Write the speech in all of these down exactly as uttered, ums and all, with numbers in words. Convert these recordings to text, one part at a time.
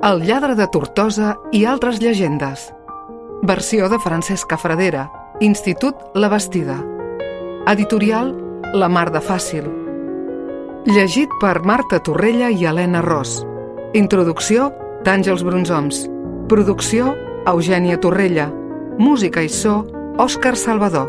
El lladre de Tortosa i altres llegendes. Versió de Francesca Fradera. Institut La Bastida. Editorial La Mar de Fàcil. Llegit per Marta Torrella i Helena Ros. Introducció d'Àngels Brunzoms. Producció Eugènia Torrella. Música i so Òscar Salvador.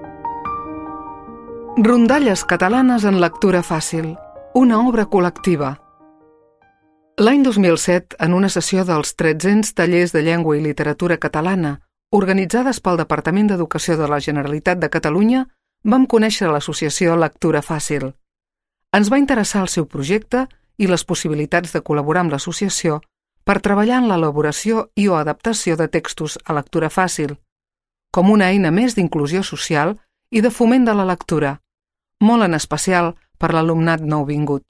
Rondalles catalanes en lectura fàcil. Una obra col·lectiva. L'any dos mil set, en una sessió dels tretzens tallers de llengua i literatura catalana, organitzades pel Departament d'Educació de la Generalitat de Catalunya, vam conèixer l'associació Lectura Fàcil. Ens va interessar el seu projecte i les possibilitats de col·laborar amb l'associació per treballar en l'elaboració i o adaptació de textos a lectura fàcil, com una eina més d'inclusió social i de foment de la lectura, molt en especial per l'alumnat nouvingut.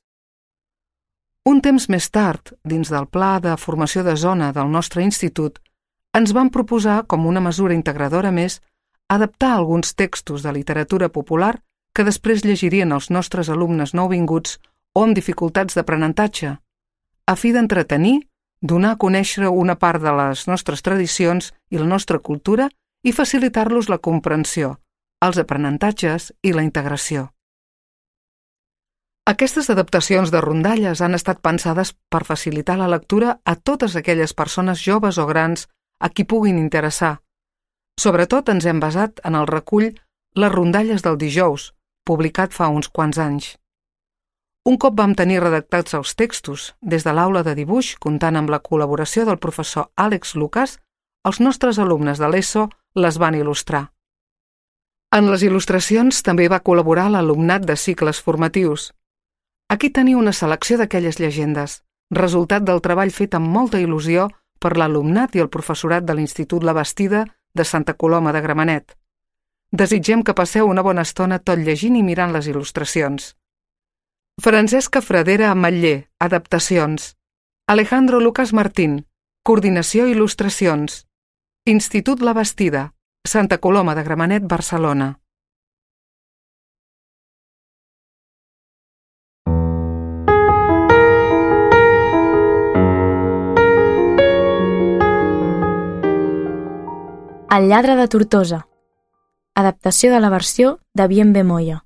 Un temps més tard, dins del Pla de Formació de Zona del nostre institut, ens van proposar, com una mesura integradora més, adaptar alguns textos de literatura popular que després llegirien els nostres alumnes nouvinguts o amb dificultats d'aprenentatge, a fi d'entretenir, donar a conèixer una part de les nostres tradicions i la nostra cultura i facilitar-los la comprensió, els aprenentatges i la integració. Aquestes adaptacions de rondalles han estat pensades per facilitar la lectura a totes aquelles persones joves o grans a qui puguin interessar. Sobretot ens hem basat en el recull Les rondalles del dijous, publicat fa uns quants anys. Un cop vam tenir redactats els textos, des de l'aula de dibuix, comptant amb la col·laboració del professor Àlex Lucas, els nostres alumnes de l'ESO les van il·lustrar. En les il·lustracions també va col·laborar l'alumnat de cicles formatius. Aquí teniu una selecció d'aquelles llegendes, resultat del treball fet amb molta il·lusió per l'alumnat i el professorat de l'Institut La Bastida de Santa Coloma de Gramenet. Desitgem que passeu una bona estona tot llegint i mirant les il·lustracions. Francesca Fradera Ametller, adaptacions. Alejandro Lucas Martín, coordinació i il·lustracions. Institut La Bastida, Santa Coloma de Gramenet, Barcelona. El lladre de Tortosa. Adaptació de la versió de Bienve Moya.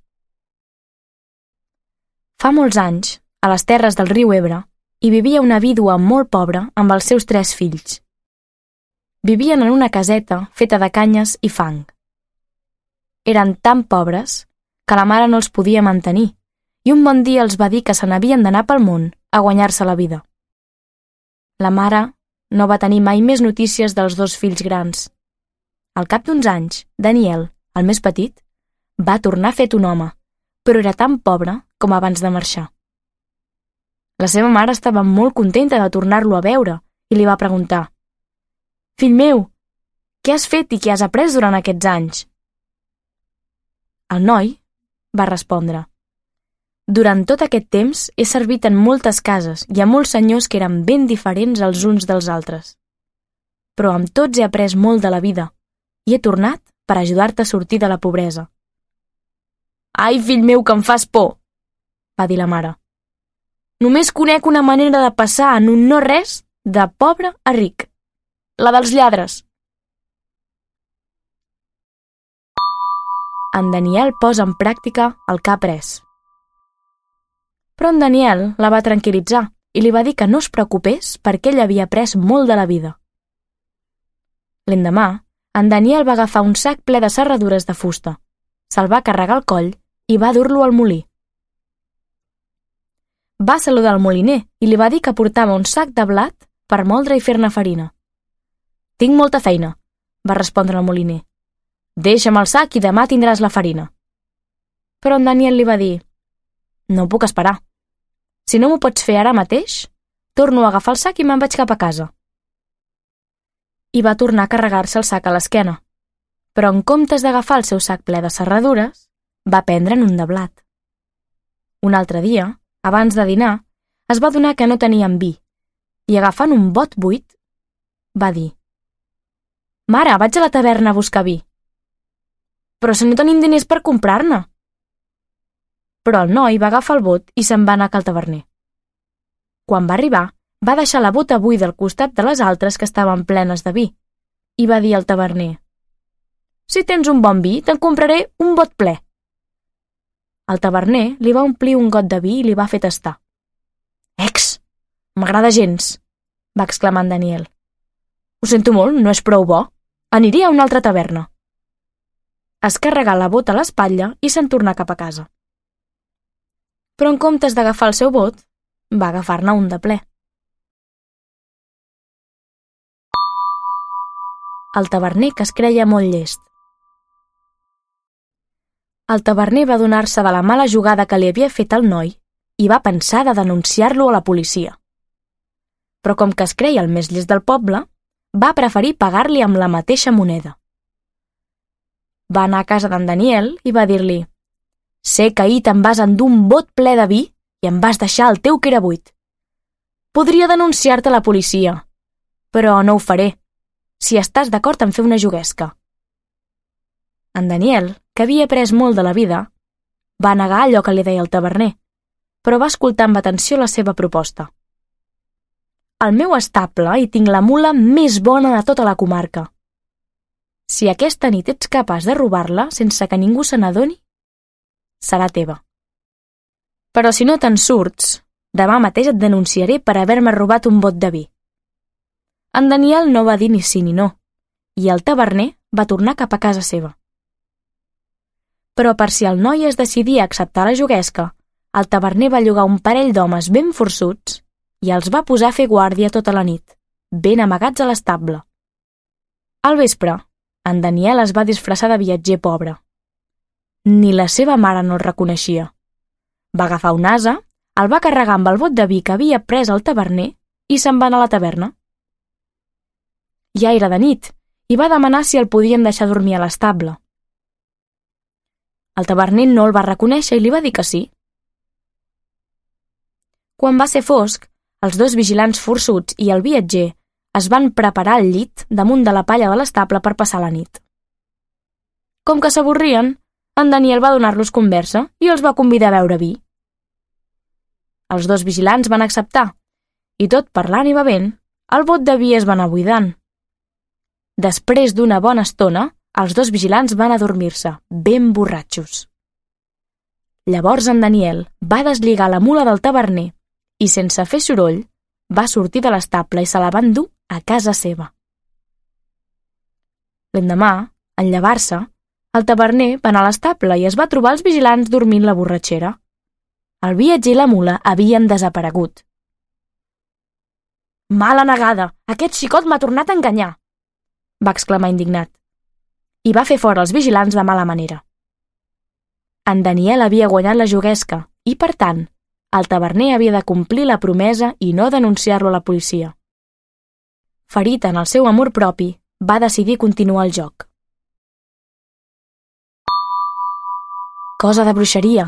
Fa molts anys, a les terres del riu Ebre, hi vivia una vídua molt pobra amb els seus tres fills. Vivien en una caseta feta de canyes i fang. Eren tan pobres que la mare no els podia mantenir i un bon dia els va dir que se n'havien d'anar pel món a guanyar-se la vida. La mare no va tenir mai més notícies dels dos fills grans. Al cap d'uns anys, Daniel, el més petit, va tornar fet un home, però era tan pobre com abans de marxar. La seva mare estava molt contenta de tornar-lo a veure i li va preguntar: «Fill meu, què has fet i què has après durant aquests anys?» El noi va respondre: «Durant tot aquest temps he servit en moltes cases i a molts senyors que eren ben diferents els uns dels altres. Però amb tots he après molt de la vida i he tornat per ajudar-te a sortir de la pobresa». «Ai, fill meu, que em fas por!», va dir la mare. «Només conec una manera de passar en un no-res de pobre a ric, la dels lladres». En Daniel posa en pràctica el que ha après. Però en Daniel la va tranquil·litzar i li va dir que no es preocupés perquè ell havia après molt de la vida. L'endemà, en Daniel va agafar un sac ple de serradures de fusta, se'l va carregar al coll i va dur-lo al molí. Va saludar el moliner i li va dir que portava un sac de blat per moldre i fer-ne farina. «Tinc molta feina», va respondre el moliner. «Deixa'm el sac i demà tindràs la farina». Però en Daniel li va dir: «No puc esperar. Si no m'ho pots fer ara mateix, torno a agafar el sac i me'n vaig cap a casa». I va tornar a carregar-se el sac a l'esquena, però en comptes d'agafar el seu sac ple de serradures, va prendre'n un de blat. Un altre dia, abans de dinar, es va adonar que no tenien vi i, agafant un bot buit, va dir: «Mare, vaig a la taverna a buscar vi». «Però si no tenim diners per comprar-ne». Però el noi va agafar el bot i se'n va anar a cal taverner. Quan va arribar, Va deixar la bota buida al costat de les altres que estaven plenes de vi i va dir al taverner: «Si tens un bon vi, te'n compraré un bot ple». El taverner li va omplir un got de vi i li va fer tastar. «Ex! M'agrada gens!», va exclamar en Daniel. «Ho sento molt, no és prou bo. Aniré a una altra taverna». Es carregà la bota a l'espatlla i se'n tornà cap a casa. Però en comptes d'agafar el seu bot, va agafar-ne un de ple. El taverner que es creia molt llest. El taverner va adonar-se de la mala jugada que li havia fet el noi i va pensar de denunciar-lo a la policia. Però com que es creia el més llest del poble, va preferir pagar-li amb la mateixa moneda. Va anar a casa d'en Daniel i va dir-li: «Sé que ahir te'n vas endur un bot ple de vi i em vas deixar el teu que era buit. Podria denunciar-te a la policia, però no ho faré, si estàs d'acord en fer una juguesca». En Daniel, que havia après molt de la vida, va negar allò que li deia el taverner, però va escoltar amb atenció la seva proposta. «Al meu estable hi tinc la mula més bona de tota la comarca. Si aquesta nit ets capaç de robar-la sense que ningú se n'adoni, serà teva. Però si no te'n surts, demà mateix et denunciaré per haver-me robat un bot de vi». En Daniel no va dir ni sí ni no, i el taverner va tornar cap a casa seva. Però per si el noi es decidia a acceptar la juguesca, el taverner va llogar un parell d'homes ben forçuts i els va posar a fer guàrdia tota la nit, ben amagats a l'estable. Al vespre, en Daniel es va disfressar de viatger pobre. Ni la seva mare no el reconeixia. Va agafar un ase, el va carregar amb el bot de vi que havia pres el taverner i se'n va anar a la taverna. Ja era de nit i va demanar si el podien deixar dormir a l'estable. El taverner no el va reconèixer i li va dir que sí. Quan va ser fosc, els dos vigilants forçuts i el viatger es van preparar al llit damunt de la palla de l'estable per passar la nit. Com que s'avorrien, en Daniel va donar-los conversa i els va convidar a beure vi. Els dos vigilants van acceptar i tot parlant i bevent, el bot de vi es va anar buidant. Després d'una bona estona, els dos vigilants van adormir-se, ben borratxos. Llavors en Daniel va deslligar la mula del taverner i, sense fer soroll, va sortir de l'estable i se la va endur a casa seva. L'endemà, en llevar-se, el taverner va anar a l'estable i es va trobar els vigilants dormint la borratxera. El viatger i la mula havien desaparegut. «Mala negada! Aquest xicot m'ha tornat a enganyar!», va exclamar indignat, i va fer fora els vigilants de mala manera. En Daniel havia guanyat la juguesca i, per tant, el taverner havia de complir la promesa i no denunciar-lo a la policia. Ferit en el seu amor propi, va decidir continuar el joc. Cosa de bruixeria.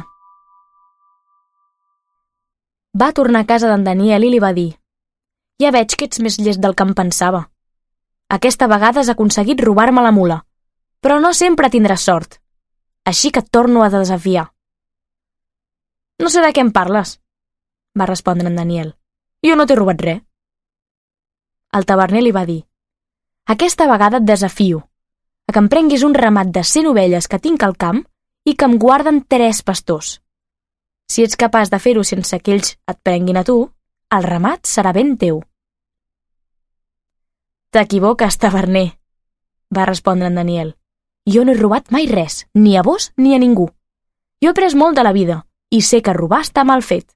Va tornar a casa d'en Daniel i li va dir: «Ja veig que ets més llest del que em pensava. Aquesta vegada has aconseguit robar-me la mula, però no sempre tindràs sort. Així que et torno a desafiar». «No sé de què em parles», va respondre en Daniel. «Jo no t'he robat res». El taverner li va dir: «Aquesta vegada et desafio a que em prenguis un ramat de cent ovelles que tinc al camp i que em guarden tres pastors. Si ets capaç de fer-ho sense que ells et prenguin a tu, el ramat serà ben teu». «T'equivoques, taverner», va respondre en Daniel. «Jo no he robat mai res, ni a vos ni a ningú. Jo he après molt de la vida i sé que robar està mal fet».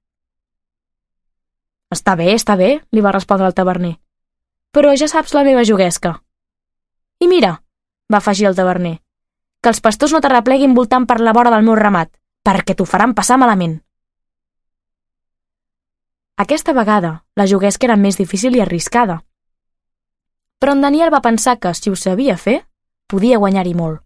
«Està bé, està bé», li va respondre el taverner. «Però ja saps la meva juguesca». «I mira», va afegir el taverner, «que els pastors no t'arrepleguin voltant per la vora del meu ramat, perquè t'ho faran passar malament». Aquesta vegada, la juguesca era més difícil i arriscada. Però en Daniel va pensar que, si ho sabia fer, podia guanyar-hi molt.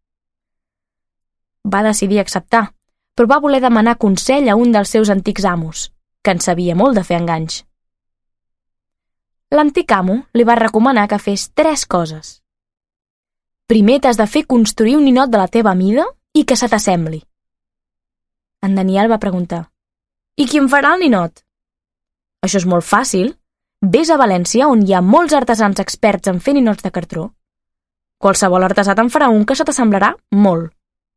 Va decidir acceptar, però va voler demanar consell a un dels seus antics amos, que en sabia molt de fer enganys. L'antic amo li va recomanar que fes tres coses. Primer t'has de fer construir un ninot de la teva mida i que se t'assembli. En Daniel va preguntar: «I qui em farà el ninot?» «Això és molt fàcil. vés a València, on hi ha molts artesans experts en fer ninots de cartró. Qualsevol artesà te'n farà un que se t'assemblarà molt.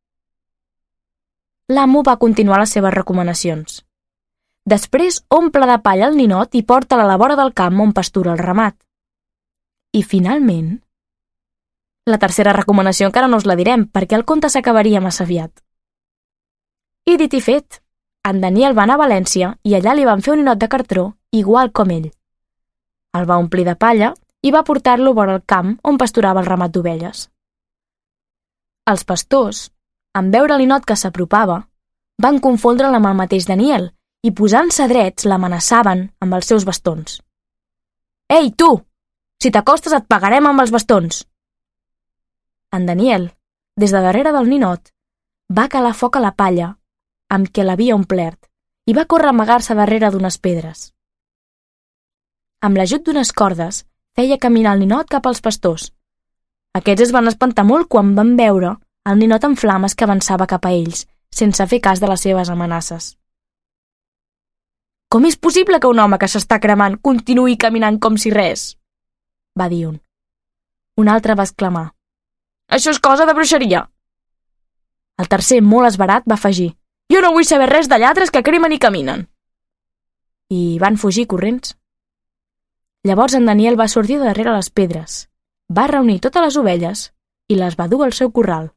L'amo va continuar les seves recomanacions. Després omple de palla el ninot i porta-la a la vora del camp on pastura el ramat. I finalment... La tercera recomanació encara no us la direm, perquè el conte s'acabaria massa aviat. I dit i fet, en Daniel va anar a València i allà li van fer un ninot de cartró igual com ell. El va omplir de palla i va portar-lo vora el camp on pasturava el ramat d'ovelles. Els pastors, en veure el ninot que s'apropava, van confondre'l amb el mateix Daniel i posant-se drets l'amenaçaven amb els seus bastons. «Ei, tu! Si t'acostes et pagarem amb els bastons!» En Daniel, des de darrere del ninot, va calar foc a la palla amb què l'havia omplert i va córrer a amagar-se darrere d'unes pedres. Amb l'ajut d'unes cordes, feia caminar el ninot cap als pastors. Aquests es van espantar molt quan van veure el ninot en flames que avançava cap a ells, sense fer cas de les seves amenaces. «Com és possible que un home que s'està cremant continuï caminant com si res?» va dir un. Un altre va exclamar: «Això és cosa de bruixeria!» El tercer, molt esverat, va afegir: «Jo no vull saber res de lladres que cremen i caminen!» I van fugir corrents. Llavors en Daniel va sortir de darrere les pedres, va reunir totes les ovelles i les va dur al seu corral.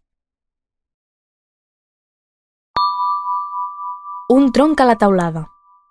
Un tronc a la teulada.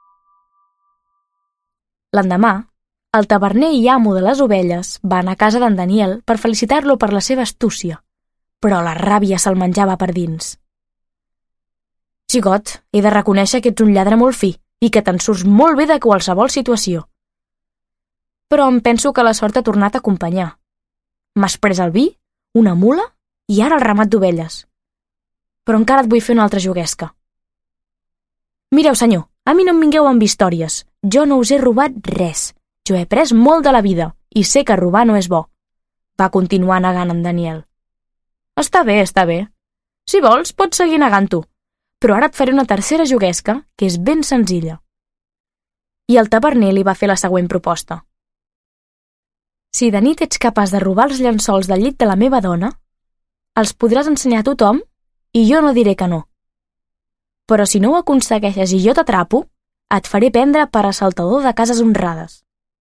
L'endemà, el taverner i amo de les ovelles va anar a casa d'en Daniel per felicitar-lo per la seva astúcia, però la ràbia se'l menjava per dins. «Xicot, he de reconèixer que ets un lladre molt fi i que te'n surts molt bé de qualsevol situació. Però em penso que la sort t'ha tornat a acompanyar. M'has pres el vi, una mula i ara el ramat d'ovelles. Però encara et vull fer una altra juguesca. Mireu, senyor, a mi no em vingueu amb històries. Jo no us he robat res. Jo he après molt de la vida i sé que robar no és bo», va continuar negant en Daniel. «Està bé, està bé. Si vols, pots seguir negant-ho, però ara et faré una tercera juguesca que és ben senzilla». I el taverner li va fer la següent proposta. «Si de nit ets capaç de robar els llençols del llit de la meva dona, els podràs ensenyar a tothom i jo no diré que no. Però si no ho aconsegueixes i jo t'atrapo, et faré prendre per assaltador de cases honrades».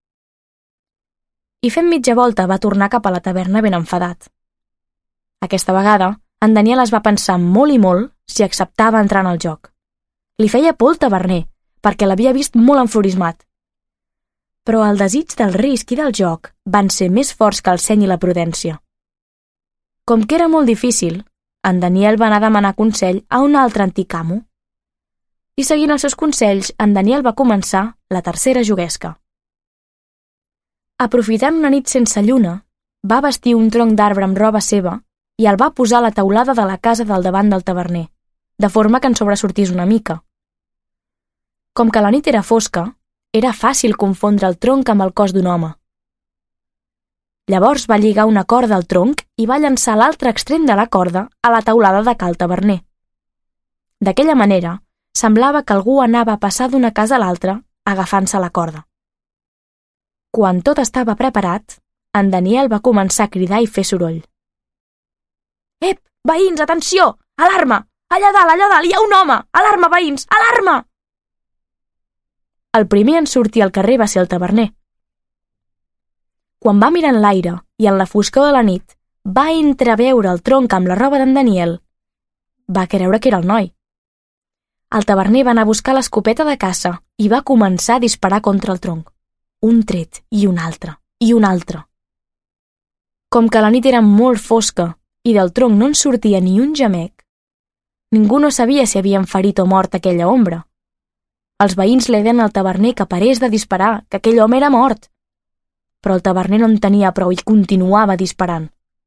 I fent mitja volta va tornar cap a la taverna ben enfadat. Aquesta vegada, en Daniel es va pensar molt i molt si acceptava entrar en el joc. Li feia por el taverner, perquè l'havia vist molt enfurismat. Però el desig del risc i del joc van ser més forts que el seny i la prudència. Com que era molt difícil, en Daniel va anar a demanar consell a un altre antic amo. I seguint els seus consells, en Daniel va començar la tercera juguesca. Aprofitant una nit sense lluna, va vestir un tronc d'arbre amb roba seva i el va posar a la teulada de la casa del davant del taverner, de forma que en sobresortís una mica. Com que la nit era fosca, era fàcil confondre el tronc amb el cos d'un home. Llavors va lligar una corda al tronc i va llançar l'altre extrem de la corda a la teulada de cal taverner. D'aquella manera, semblava que algú anava a passar d'una casa a l'altra agafant-se la corda. Quan tot estava preparat, en Daniel va començar a cridar i fer soroll. «Ep, veïns, atenció! Alarma! Allà dalt, allà dalt, hi ha un home! Alarma, veïns, alarma!» El primer en sortir al carrer va ser el taverner. Quan va mirar en l'aire i en la foscor de la nit, va entreveure el tronc amb la roba d'en Daniel. Va creure que era el noi. El taverner va anar a buscar l'escopeta de caça i va començar a disparar contra el tronc. Un tret i un altre, i un altre. Com que la nit era molt fosca i del tronc no en sortia ni un gemec, ningú no sabia si havien ferit o mort aquella ombra. Els veïns li deien al taverner que parés de disparar, que aquell home era mort. Però el taverner no en tenia prou i continuava disparant.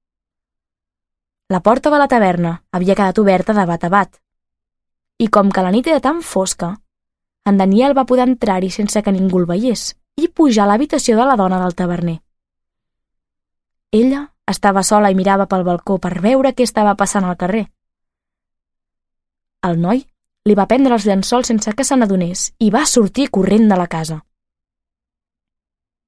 La porta de la taverna havia quedat oberta de bat a bat. I com que la nit era tan fosca, en Daniel va poder entrar-hi sense que ningú el veiés i pujar a l'habitació de la dona del taverner. Ella estava sola i mirava pel balcó per veure què estava passant al carrer. El noi li va prendre els llençols sense que se n'adonés i va sortir corrent de la casa.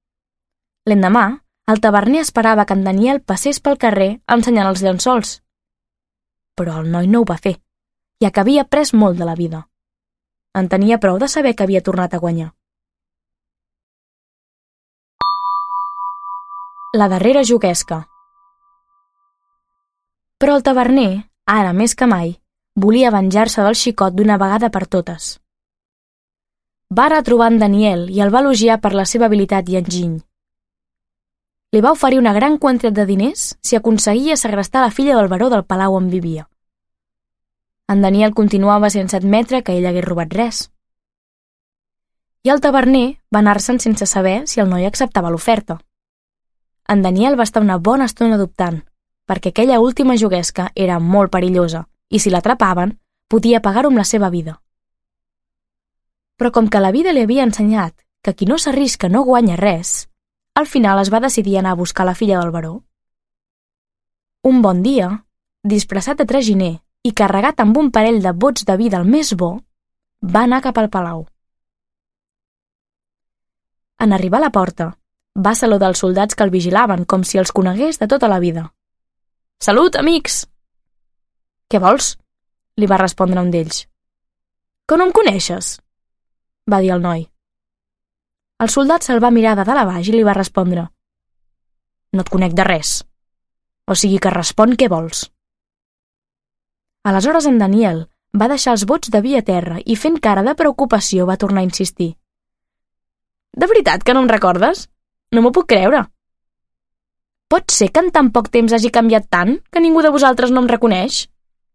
L'endemà, el taverner esperava que en Daniel passés pel carrer ensenyant els llençols. Però el noi no ho va fer, ja que havia après molt de la vida. En tenia prou de saber que havia tornat a guanyar. La darrera juguesca. Però el taverner, ara més que mai, volia venjar-se del xicot d'una vegada per totes. Va anar a trobar en Daniel i el va elogiar per la seva habilitat i enginy. Li va oferir una gran quantitat de diners si aconseguia segrestar la filla del baró del palau on vivia. En Daniel continuava sense admetre que ell hagués robat res. I el taverner va anar-se'n sense saber si el noi acceptava l'oferta. En Daniel va estar una bona estona dubtant, perquè aquella última juguesca era molt perillosa i si l'atrapaven, podia pagar-ho amb la seva vida. Però com que la vida li havia ensenyat que qui no s'arrisca no guanya res, al final es va decidir anar a buscar la filla del baró. Un bon dia, disfressat de traginer i carregat amb un parell de bots de vi del més bo, va anar cap al palau. En arribar a la porta, va saludar els soldats que el vigilaven com si els conegués de tota la vida. «Salut, amics!» «Què vols?» li va respondre un d'ells. «Que no em coneixes?» va dir el noi. El soldat se'l va mirar de dalt a baix i li va respondre: «No et conec de res. O sigui que respon què vols». Aleshores en Daniel va deixar els bots de vi a terra i fent cara de preocupació va tornar a insistir. «De veritat que no em recordes? No m'ho puc creure. Pot ser que en tan poc temps hagi canviat tant que ningú de vosaltres no em reconeix?»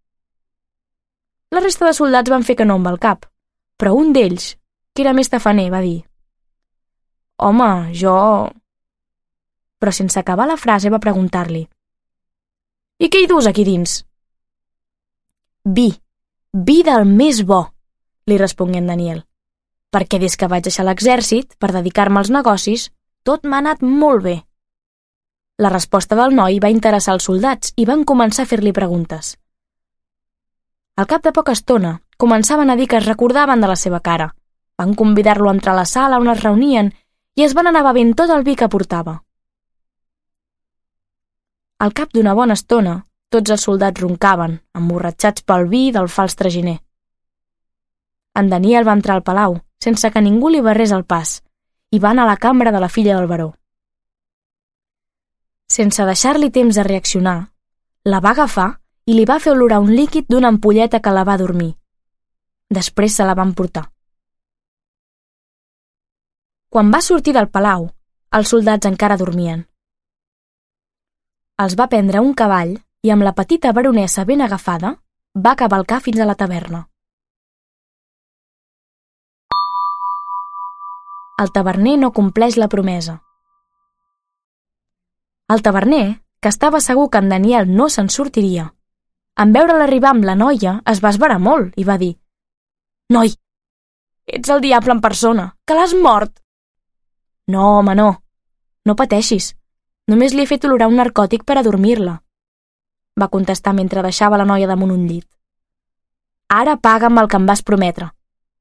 La resta de soldats van fer que no amb el cap, però un d'ells, que era més tafaner, va dir: «Home, jo...» Però sense acabar la frase va preguntar-li: «I què hi dus aquí dins?» «Vi, vi del més bo», li respongué en Daniel, «perquè des que vaig deixar l'exèrcit per dedicar-me als negocis, tot m'ha anat molt bé». La resposta del noi va interessar els soldats i van començar a fer-li preguntes. Al cap de poca estona, començaven a dir que es recordaven de la seva cara. Van convidar-lo a entrar a la sala on es reunien i es van anar bevent tot el vi que portava. Al cap d'una bona estona, tots els soldats roncaven, emborratxats pel vi del fals traginer. En Daniel va entrar al palau, sense que ningú li barrés el pas, i va anar a la cambra de la filla del baró. Sense deixar-li temps de reaccionar, la va agafar i li va fer olorar un líquid d'una ampolleta que la va dormir. Després se la van portar. Quan va sortir del palau, els soldats encara dormien. Els va prendre un cavall i amb la petita baronessa ben agafada va cavalcar fins a la taverna. El taverner no compleix la promesa. El taverner, que estava segur que en Daniel no se'n sortiria, en veure-la arribar amb la noia es va esverar molt i va dir: «Noi, ets el diable en persona, que l'has mort!» «No, home, no. No pateixis. Només li he fet olorar un narcòtic per adormir-la», va contestar mentre deixava la noia damunt un llit. «Ara paga'm el que em vas prometre».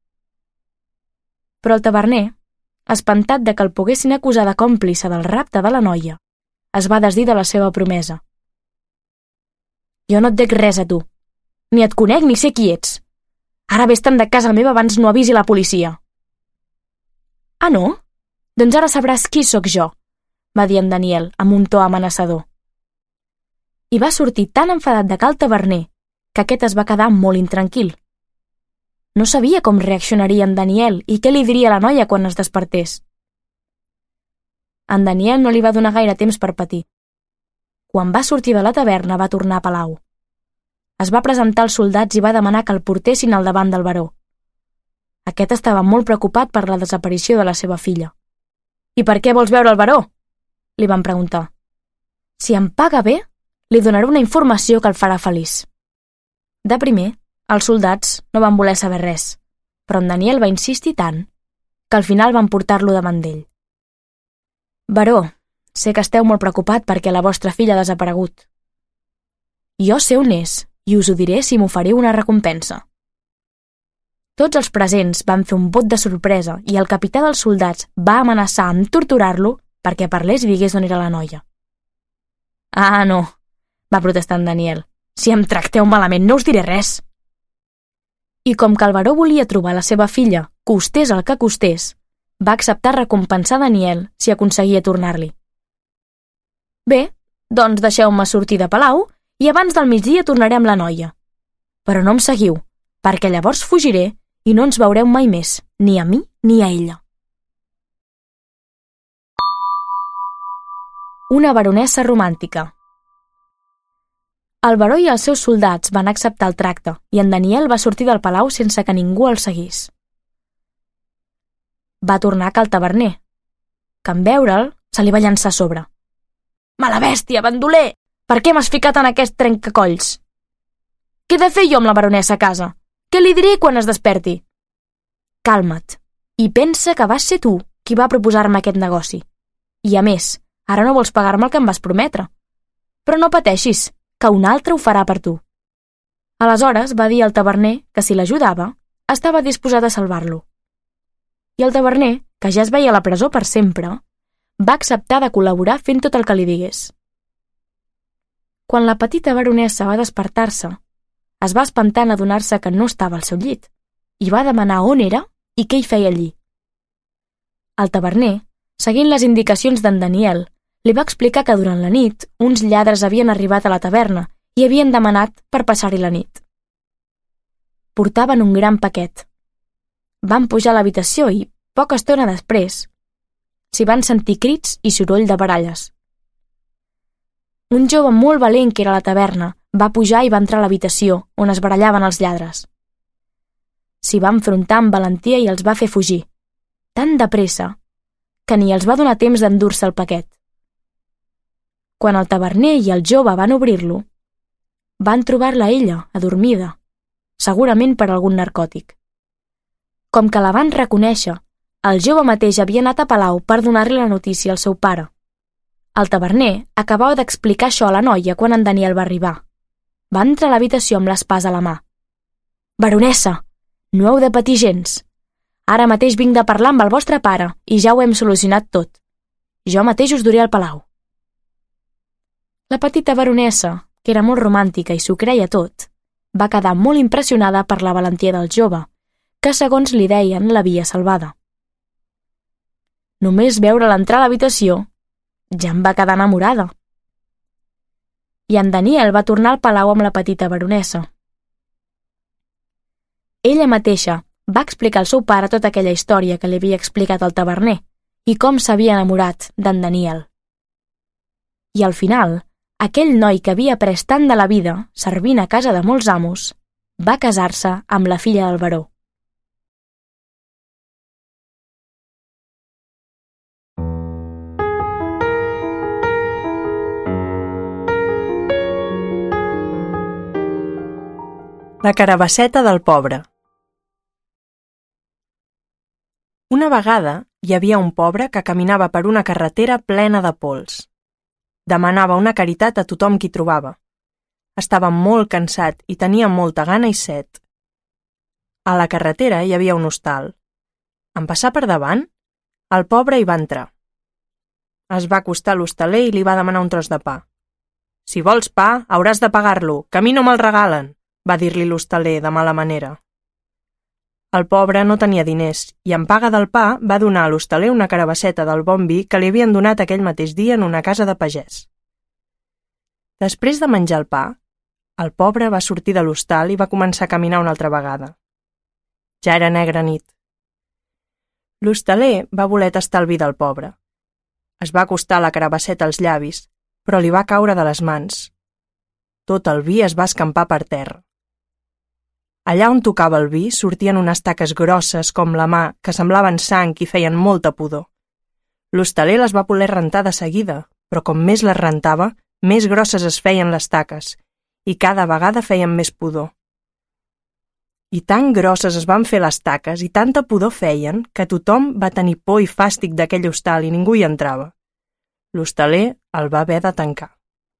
Però el taverner, espantat de que el poguessin acusar de còmplice del rapte de la noia, es va desdir de la seva promesa. «Jo no et dec res a tu. Ni et conec ni sé qui ets. Ara vés-te'n de casa meva abans no avisi la policia». «Ah, no? Doncs ara sabràs qui sóc jo», va dir en Daniel amb un to amenaçador. I va sortir tan enfadat de cal taverner que aquest es va quedar molt intranquil. No sabia com reaccionaria en Daniel i què li diria a la noia quan es despertés. En Daniel no li va donar gaire temps per patir. Quan va sortir de la taverna va tornar a palau. Es va presentar als soldats i va demanar que el portessin al davant del baró. Aquest estava molt preocupat per la desaparició de la seva filla. «I per què vols veure el baró?», li van preguntar. «Si em paga bé, li donaré una informació que el farà feliç». De primer, els soldats no van voler saber res, però en Daniel va insistir tant que al final van portar-lo davant d'ell. «Baró, sé que esteu molt preocupat perquè la vostra filla ha desaparegut. Jo sé on és i us ho diré si m'oferiu una recompensa». Tots els presents van fer un bot de sorpresa i el capità dels soldats va amenaçar amb torturar-lo perquè parlés i digués on era la noia. «Ah, no», va protestar en Daniel. «Si em tracteu malament no us diré res». I com que el baró volia trobar la seva filla, costés el que costés, va acceptar recompensar Daniel si aconseguia tornar-li. «Bé, doncs deixeu-me sortir de palau i abans del migdia tornaré amb la noia. Però no em seguiu, perquè llavors fugiré i no ens veureu mai més, ni a mi ni a ella». Una baronessa romàntica. El baró i els seus soldats van acceptar el tracte i en Daniel va sortir del palau sense que ningú el seguís. Va tornar a cal taverner, que en veure'l se li va llançar a sobre. «Mala bèstia, bandoler! Per què m'has ficat en aquest trencacolls? Què he de fer jo amb la baronessa a casa? Què li diré quan es desperti?» «Calma't i pensa que vas ser tu qui va proposar-me aquest negoci. I a més, ara no vols pagar-me el que em vas prometre. Però no pateixis, que un altre ho farà per tu». Aleshores va dir al taverner que si l'ajudava, estava disposat a salvar-lo. I el taverner, que ja es veia a la presó per sempre, va acceptar de col·laborar fent tot el que li digués. Quan la petita baronessa va despertar-se, es va espantar en adonar-se que no estava al seu llit i va demanar on era i què hi feia allí. El taverner, seguint les indicacions d'en Daniel, li va explicar que durant la nit uns lladres havien arribat a la taverna i havien demanat per passar-hi la nit. Portaven un gran paquet. Van pujar a l'habitació i, poca estona després, s'hi van sentir crits i soroll de baralles. Un jove molt valent que era a la taverna va pujar i va entrar a l'habitació on es barallaven els lladres. S'hi va enfrontar amb valentia i els va fer fugir, tan de pressa que ni els va donar temps d'endur-se el paquet. Quan el taverner i el jove van obrir-lo, van trobar-la ella, adormida, segurament per algun narcòtic. Com que la van reconèixer, el jove mateix havia anat a palau per donar-li la notícia al seu pare. El taverner acabava d'explicar això a la noia quan en Daniel va arribar. Va entrar a l'habitació amb l'espasa a la mà. «Baronessa, no heu de patir gens. Ara mateix vinc de parlar amb el vostre pare i ja ho hem solucionat tot. Jo mateix us duré al palau». La petita baronessa, que era molt romàntica i s'ho creia tot, va quedar molt impressionada per la valentia del jove, que segons li deien l'havia salvada. Només veure-la entrar a l'habitació ja em va quedar enamorada. I en Daniel va tornar al palau amb la petita baronessa. Ella mateixa va explicar al seu pare tota aquella història que li havia explicat el taverner i com s'havia enamorat d'en Daniel. I al final, aquell noi que havia après tant de la vida, servint a casa de molts amos, va casar-se amb la filla del baró. La carabasseta del pobre. Una vegada hi havia un pobre que caminava per una carretera plena de pols. Demanava una caritat a tothom qui trobava. Estava molt cansat i tenia molta gana i set. A la carretera hi havia un hostal. En passar per davant, el pobre hi va entrar. Es va acostar a l'hostaler i li va demanar un tros de pa. «Si vols pa, hauràs de pagar-lo, que a mi no me'l regalen», va dir-li l'hostaler de mala manera. El pobre no tenia diners i en paga del pa va donar a l'hostaler una carabasseta del bon vi que li havien donat aquell mateix dia en una casa de pagès. Després de menjar el pa, el pobre va sortir de l'hostal i va començar a caminar una altra vegada. Ja era negra nit. L'hostaler va voler tastar el vi del pobre. Es va acostar la carabasseta als llavis, però li va caure de les mans. Tot el vi es va escampar per terra. Allà on tocava el vi sortien unes taques grosses com la mà que semblaven sang i feien molta pudor. L'hostaler les va voler rentar de seguida, però com més les rentava, més grosses es feien les taques i cada vegada feien més pudor. I tan grosses es van fer les taques i tanta pudor feien que tothom va tenir por i fàstic d'aquell hostal i ningú hi entrava. L'hostaler el va haver de tancar.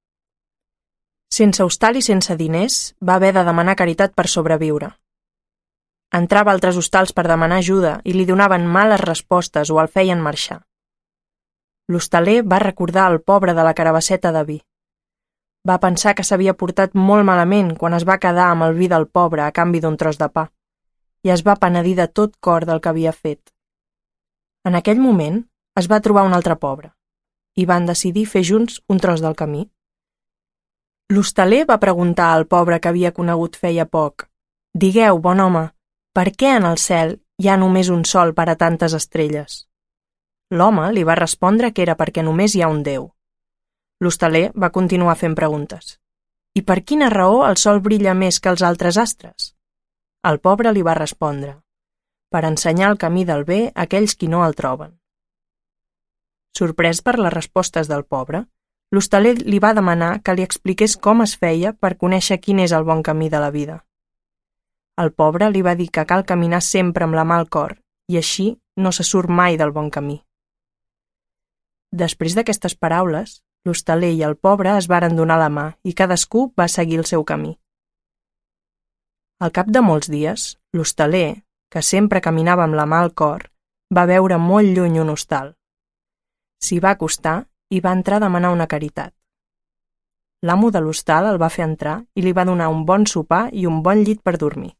Sense hostal i sense diners, va haver de demanar caritat per sobreviure. Entrava a altres hostals per demanar ajuda i li donaven males respostes o el feien marxar. L'hostaler va recordar el pobre de la carabasseta de vi. Va pensar que s'havia portat molt malament quan es va quedar amb el vi del pobre a canvi d'un tros de pa, i es va penedir de tot cor del que havia fet. En aquell moment es va trobar un altre pobre, i van decidir fer junts un tros del camí. L'hostaler va preguntar al pobre que havia conegut feia poc: «Digueu, bon home, per què en el cel hi ha només un sol per a tantes estrelles?» L'home li va respondre que era perquè només hi ha un Déu. L'hostaler va continuar fent preguntes. «I per quina raó el sol brilla més que els altres astres?» El pobre li va respondre: «Per ensenyar el camí del bé a aquells qui no el troben». Sorprès per les respostes del pobre, l'hostaler li va demanar que li expliqués com es feia per conèixer quin és el bon camí de la vida. El pobre li va dir que cal caminar sempre amb la mà al cor i així no se surt mai del bon camí. Després d'aquestes paraules, l'hostaler i el pobre es varen donar la mà i cadascú va seguir el seu camí. Al cap de molts dies, l'hostaler, que sempre caminava amb la mà al cor, va veure molt lluny un hostal. S'hi va acostar i va entrar a demanar una caritat. L'amo de l'hostal el va fer entrar i li va donar un bon sopar i un bon llit per dormir.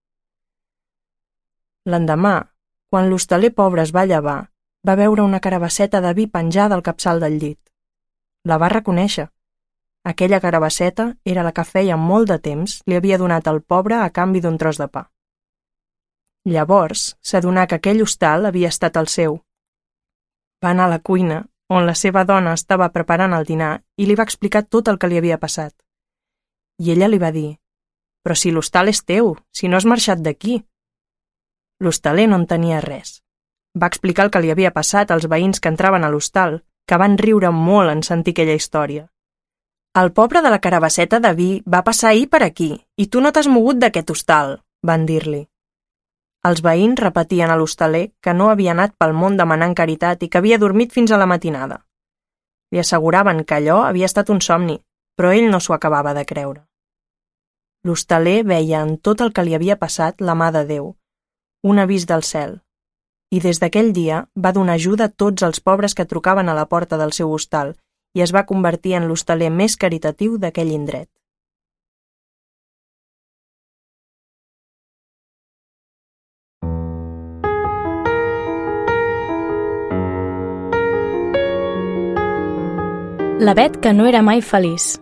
L'endemà, quan l'hostaler pobre es va llevar, va veure una carabasseta de vi penjada al capçal del llit. La va reconèixer. Aquella carabasseta era la que feia molt de temps li havia donat al pobre a canvi d'un tros de pa. Llavors s'adonà que aquell hostal havia estat el seu. Va anar a la cuina, on la seva dona estava preparant el dinar, i li va explicar tot el que li havia passat. I ella li va dir: «Però si l'hostal és teu, si no has marxat d'aquí». L'hostaler no en tenia res. Va explicar el que li havia passat als veïns que entraven a l'hostal, que van riure molt en sentir aquella història. «El pobre de la carabasseta de vi va passar ahir per aquí, i tu no t'has mogut d'aquest hostal», van dir-li. Els veïns repetien a l'hostaler que no havia anat pel món demanant caritat i que havia dormit fins a la matinada. Li asseguraven que allò havia estat un somni, però ell no s'ho acabava de creure. L'hostaler veia en tot el que li havia passat la mà de Déu, un avís del cel, i des d'aquell dia va donar ajuda a tots els pobres que trucaven a la porta del seu hostal i es va convertir en l'hostaler més caritatiu d'aquell indret. L'avet que no era mai feliç.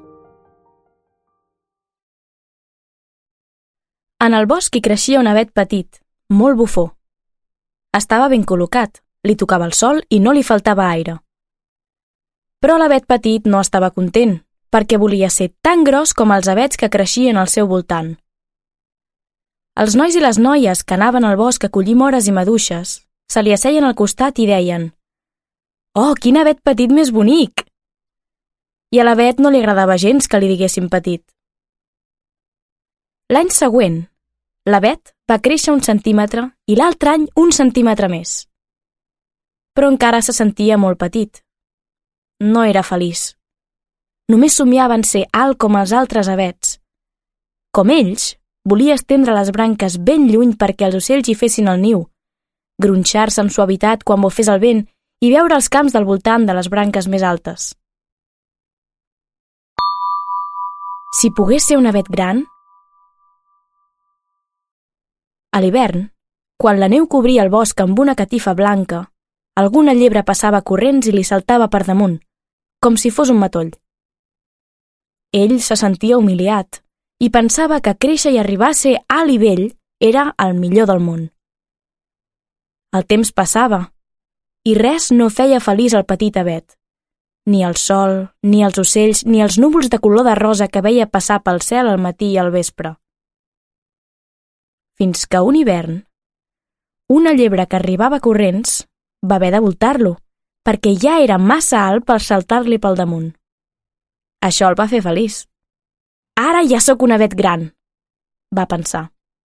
En el bosc hi creixia un avet petit, molt bufó. Estava ben col·locat, li tocava el sol i no li faltava aire. Però l'avet petit no estava content, perquè volia ser tan gros com els avets que creixien al seu voltant. Els nois i les noies que anaven al bosc a collir mores i maduixes se li asseien al costat i deien: «Oh, quin avet petit més bonic!» I a l'avet no li agradava gens que li diguessin petit. L'any següent, l'avet va créixer un centímetre i l'altre any un centímetre més. Però encara se sentia molt petit. No era feliç. Només somiava en ser alt com els altres avets. Com ells, volia estendre les branques ben lluny perquè els ocells hi fessin el niu, gronxar-se amb suavitat quan bufés el vent i veure els camps del voltant de les branques més altes. Si pogués ser un avet gran... A l'hivern, quan la neu cobria el bosc amb una catifa blanca, alguna llebre passava corrents i li saltava per damunt, com si fos un matoll. Ell se sentia humiliat i pensava que créixer i arribar a ser alt i vell era el millor del món. El temps passava i res no feia feliç al petit avet. Ni el sol, ni els ocells, ni els núvols de color de rosa que veia passar pel cel al matí i al vespre. Fins que un hivern, una llebre que arribava corrents va haver de voltar-lo, perquè ja era massa alt per saltar-li pel damunt. Això el va fer feliç. «Ara ja sóc un avet gran», va pensar.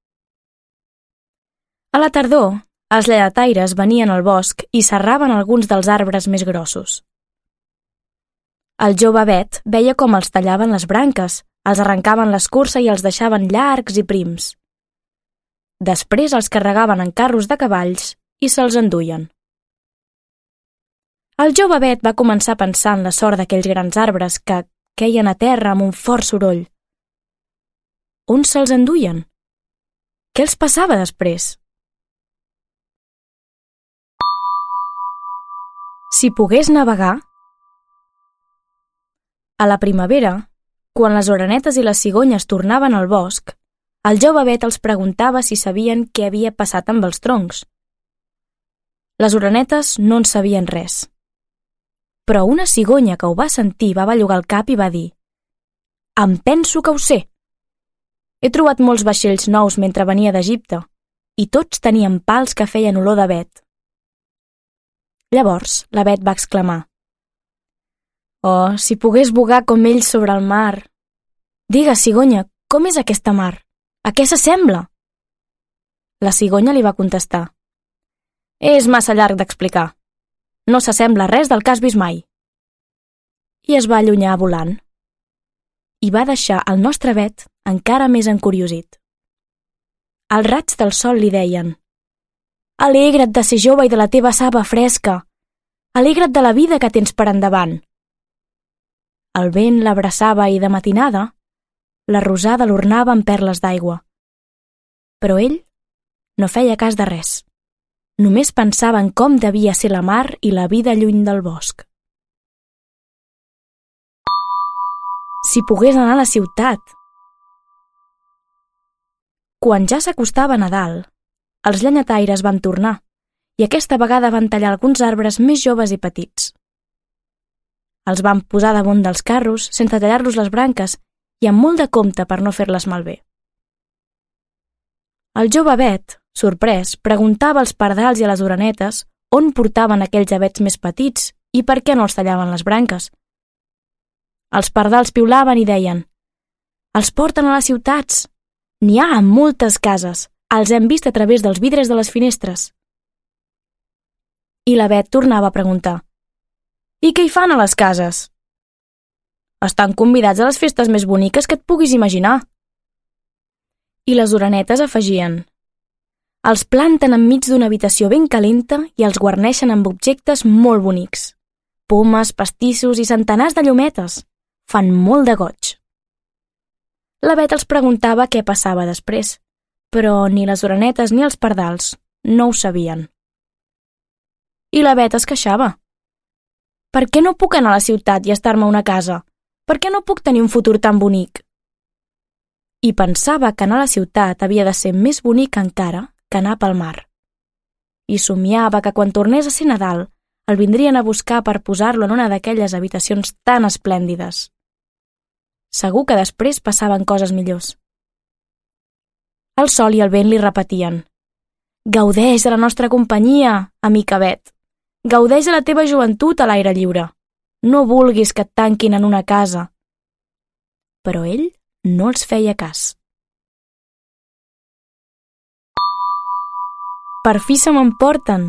A la tardor, els llenyataires venien al bosc i serraven alguns dels arbres més grossos. El jove avet veia com els tallaven les branques, els arrencaven l'escorça i els deixaven llargs i prims. Després els carregaven en carros de cavalls i se'ls enduien. El jove Bet va començar a pensar en la sort d'aquells grans arbres que queien a terra amb un fort soroll. On se'ls enduien? Què els passava després? Si pogués navegar... A la primavera, quan les orenetes i les cigonyes tornaven al bosc, el jove Bet els preguntava si sabien què havia passat amb els troncs. Les orenetes no en sabien res. Però una cigonya que ho va sentir va bellugar el cap i va dir: «Em penso que ho sé. He trobat molts vaixells nous mentre venia d'Egipte i tots tenien pals que feien olor de Bet». Llavors la Bet va exclamar: «Oh, si pogués vogar com ells sobre el mar! Digues, cigonya, com és aquesta mar? A què s'assembla?» La cigonya li va contestar: «És massa llarg d'explicar. No s'assembla a res del que has vist mai». I es va allunyar volant. I va deixar el nostre Bet encara més encuriosit. Els raigs del sol li deien: «Alegra't de ser jove i de la teva saba fresca. Alegra't de la vida que tens per endavant». El vent l'abraçava i de matinada la rosada l'ornava amb perles d'aigua. Però ell no feia cas de res. Només pensava en com devia ser la mar i la vida lluny del bosc. Si pogués anar a la ciutat! Quan ja s'acostava Nadal, els llenyataires van tornar i aquesta vegada van tallar alguns arbres més joves i petits. Els van posar damunt dels carros sense tallar-los les branques i amb molt de compte per no fer-les malbé. El jove Bet, sorprès, preguntava als pardals i a les orenetes on portaven aquells avets més petits i per què no els tallaven les branques. Els pardals piulaven i deien: «Els porten a les ciutats! N'hi ha a moltes cases! Els hem vist a través dels vidres de les finestres!» I la Bet tornava a preguntar: «I què hi fan a les cases?» «Estan convidats a les festes més boniques que et puguis imaginar». I les orenetes afegien: «Els planten enmig d'una habitació ben calenta i els guarneixen amb objectes molt bonics. Pomes, pastissos i centenars de llumetes. Fan molt de goig». La Bet els preguntava què passava després, però ni les orenetes ni els pardals no ho sabien. I la Bet es queixava: «Per què no puc anar a la ciutat i estar-me a una casa? Per què no puc tenir un futur tan bonic?» I pensava que anar a la ciutat havia de ser més bonic encara que anar pel mar. I somiava que quan tornés a ser Nadal el vindrien a buscar per posar-lo en una d'aquelles habitacions tan esplèndides. Segur que després passaven coses millors. El sol i el vent li repetien: «Gaudeix de la nostra companyia, amica Bet. Gaudeix de la teva joventut a l'aire lliure. No vulguis que et tanquin en una casa». Però ell no els feia cas. Per fi se m'emporten!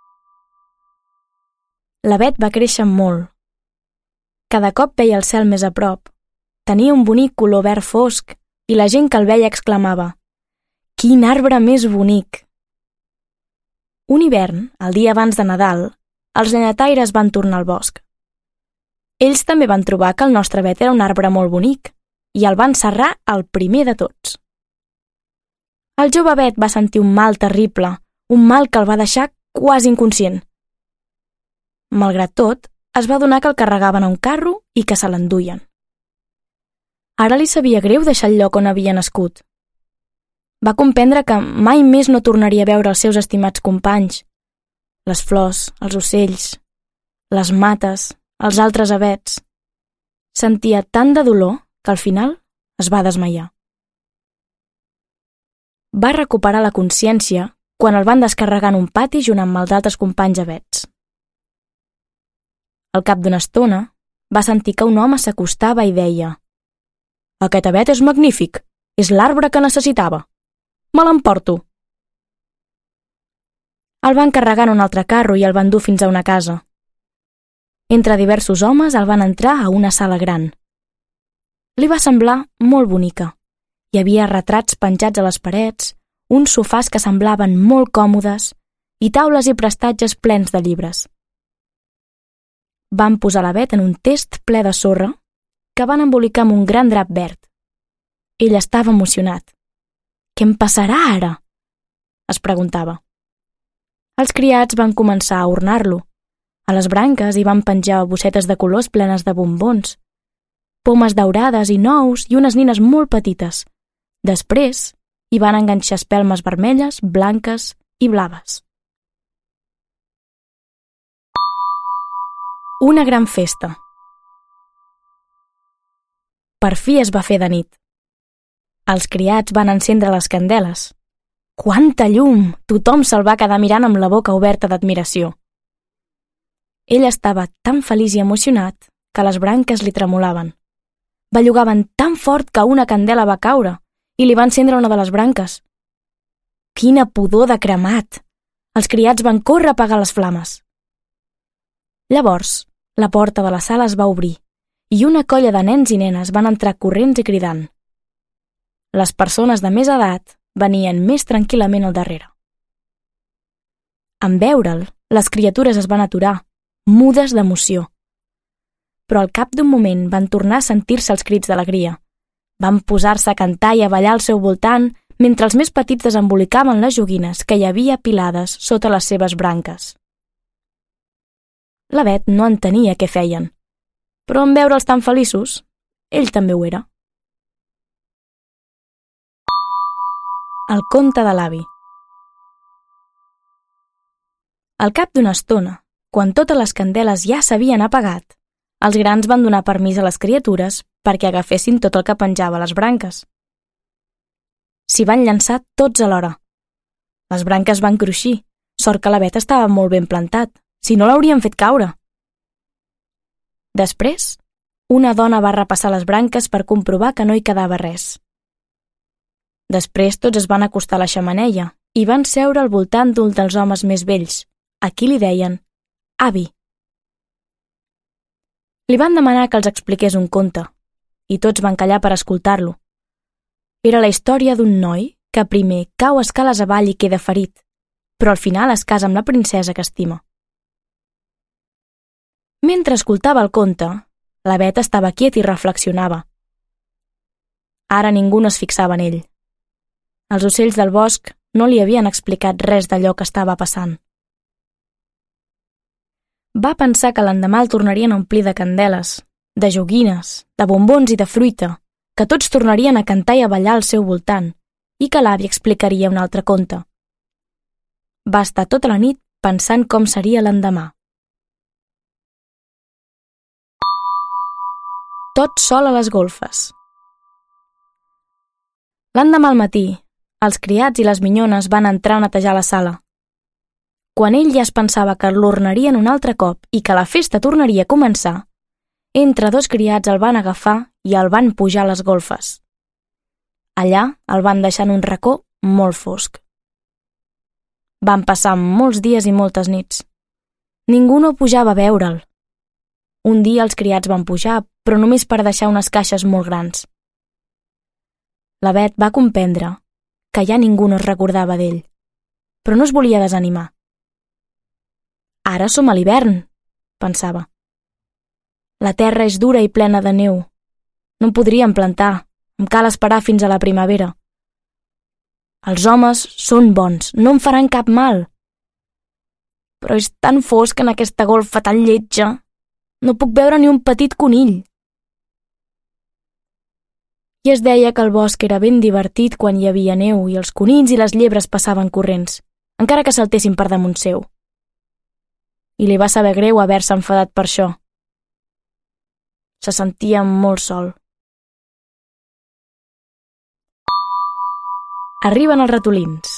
La Bet va créixer molt. Cada cop veia el cel més a prop. Tenia un bonic color verd fosc i la gent que el veia exclamava: «Quin arbre més bonic!» Un hivern, el dia abans de Nadal, els llenyataires van tornar al bosc. Ells també van trobar que el nostre Bet era un arbre molt bonic i el van serrar el primer de tots. El jove Bet va sentir un mal terrible, un mal que el va deixar quasi inconscient. Malgrat tot, es va adonar que el carregaven a un carro i que se l'enduien. Ara li sabia greu deixar el lloc on havia nascut. Va comprendre que mai més no tornaria a veure els seus estimats companys, les flors, els ocells, les mates, els altres avets. Sentia tant de dolor que al final es va desmaiar. Va recuperar la consciència quan el van descarregar en un pati junt amb els altres companys avets. Al cap d'una estona va sentir que un home s'acostava i deia: «Aquest avet és magnífic, és l'arbre que necessitava. Me l'emporto». El van carregar en un altre carro i el van dur fins a una casa. Entre diversos homes el van entrar a una sala gran. Li va semblar molt bonica. Hi havia retrats penjats a les parets, uns sofàs que semblaven molt còmodes i taules i prestatges plens de llibres. van posar la Bet en un test ple de sorra que van embolicar amb un gran drap verd. Ell estava emocionat. «Què em passarà ara?», es preguntava. Els criats van començar a ornar-lo. A les branques hi van penjar bossetes de colors plenes de bombons, pomes daurades i nous i unes nines molt petites. Després hi van enganxar espelmes vermelles, blanques i blaves. Una gran festa. Per fi es va fer de nit. Els criats van encendre les candeles. Quanta llum! Tothom se'l va quedar mirant amb la boca oberta d'admiració. Ell estava tan feliç i emocionat que les branques li tremolaven. Bellugaven tan fort que una candela va caure i li va encendre una de les branques. Quina pudor de cremat! Els criats van córrer a apagar les flames. Llavors, la porta de la sala es va obrir i una colla de nens i nenes van entrar corrents i cridant. Les persones de més edat venien més tranquil·lament al darrere. En veure'l, les criatures es van aturar, mudes d'emoció. Però al cap d'un moment van tornar a sentir-se els crits d'alegria. Van posar-se a cantar i a ballar al seu voltant mentre els més petits desembolicaven les joguines que hi havia apilades sota les seves branques. La Bet no entenia què feien, però en veure'ls tan feliços, ell també ho era. El conte de l'avi. Al cap d'una estona, quan totes les candeles ja s'havien apagat, els grans van donar permís a les criatures perquè agafessin tot el que penjava a les branques. S'hi van llançar tots alhora. Les branques van cruixir, sort que la Bet estava molt ben plantat, si no l'haurien fet caure. Després, una dona va repassar les branques per comprovar que no hi quedava res. Després tots es van acostar a la xemeneia i van seure al voltant d'un dels homes més vells, a qui li deien avi. Li van demanar que els expliqués un conte, i tots van callar per escoltar-lo. Era la història d'un noi que primer cau escales avall i queda ferit, però al final es casa amb la princesa que estima. Mentre escoltava el conte, la Bet estava quieta i reflexionava. Ara ningú no es fixava en ell. Els ocells del bosc no li havien explicat res d'allò que estava passant. Va pensar que l'endemà el tornarien a omplir de candeles, de joguines, de bombons i de fruita, que tots tornarien a cantar i a ballar al seu voltant, i que l'avi explicaria un altre conte. Va estar tota la nit pensant com seria l'endemà. Tot sol a les golfes. L'endemà al matí, els criats i les minyones van entrar a netejar la sala. Quan ell ja es pensava que l'ornarien un altre cop i que la festa tornaria a començar, entre dos criats el van agafar i el van pujar a les golfes. Allà el van deixar en un racó molt fosc. Van passar molts dies i moltes nits. Ningú no pujava a veure'l. Un dia els criats van pujar, però només per deixar unes caixes molt grans. La Bet va comprendre que ja ningú no es recordava d'ell, però no es volia desanimar. Ara som a l'hivern, pensava. La terra és dura i plena de neu. No em podríem plantar, em cal esperar fins a la primavera. Els homes són bons, no em faran cap mal. Però és tan fosc en aquesta golfa tan lletja. No puc veure ni un petit conill. I es deia que el bosc era ben divertit quan hi havia neu i els conills i les llebres passaven corrents, encara que saltessin per damunt seu. I li va saber greu haver-se enfadat per això. Se sentia molt sol. Arriben els ratolins.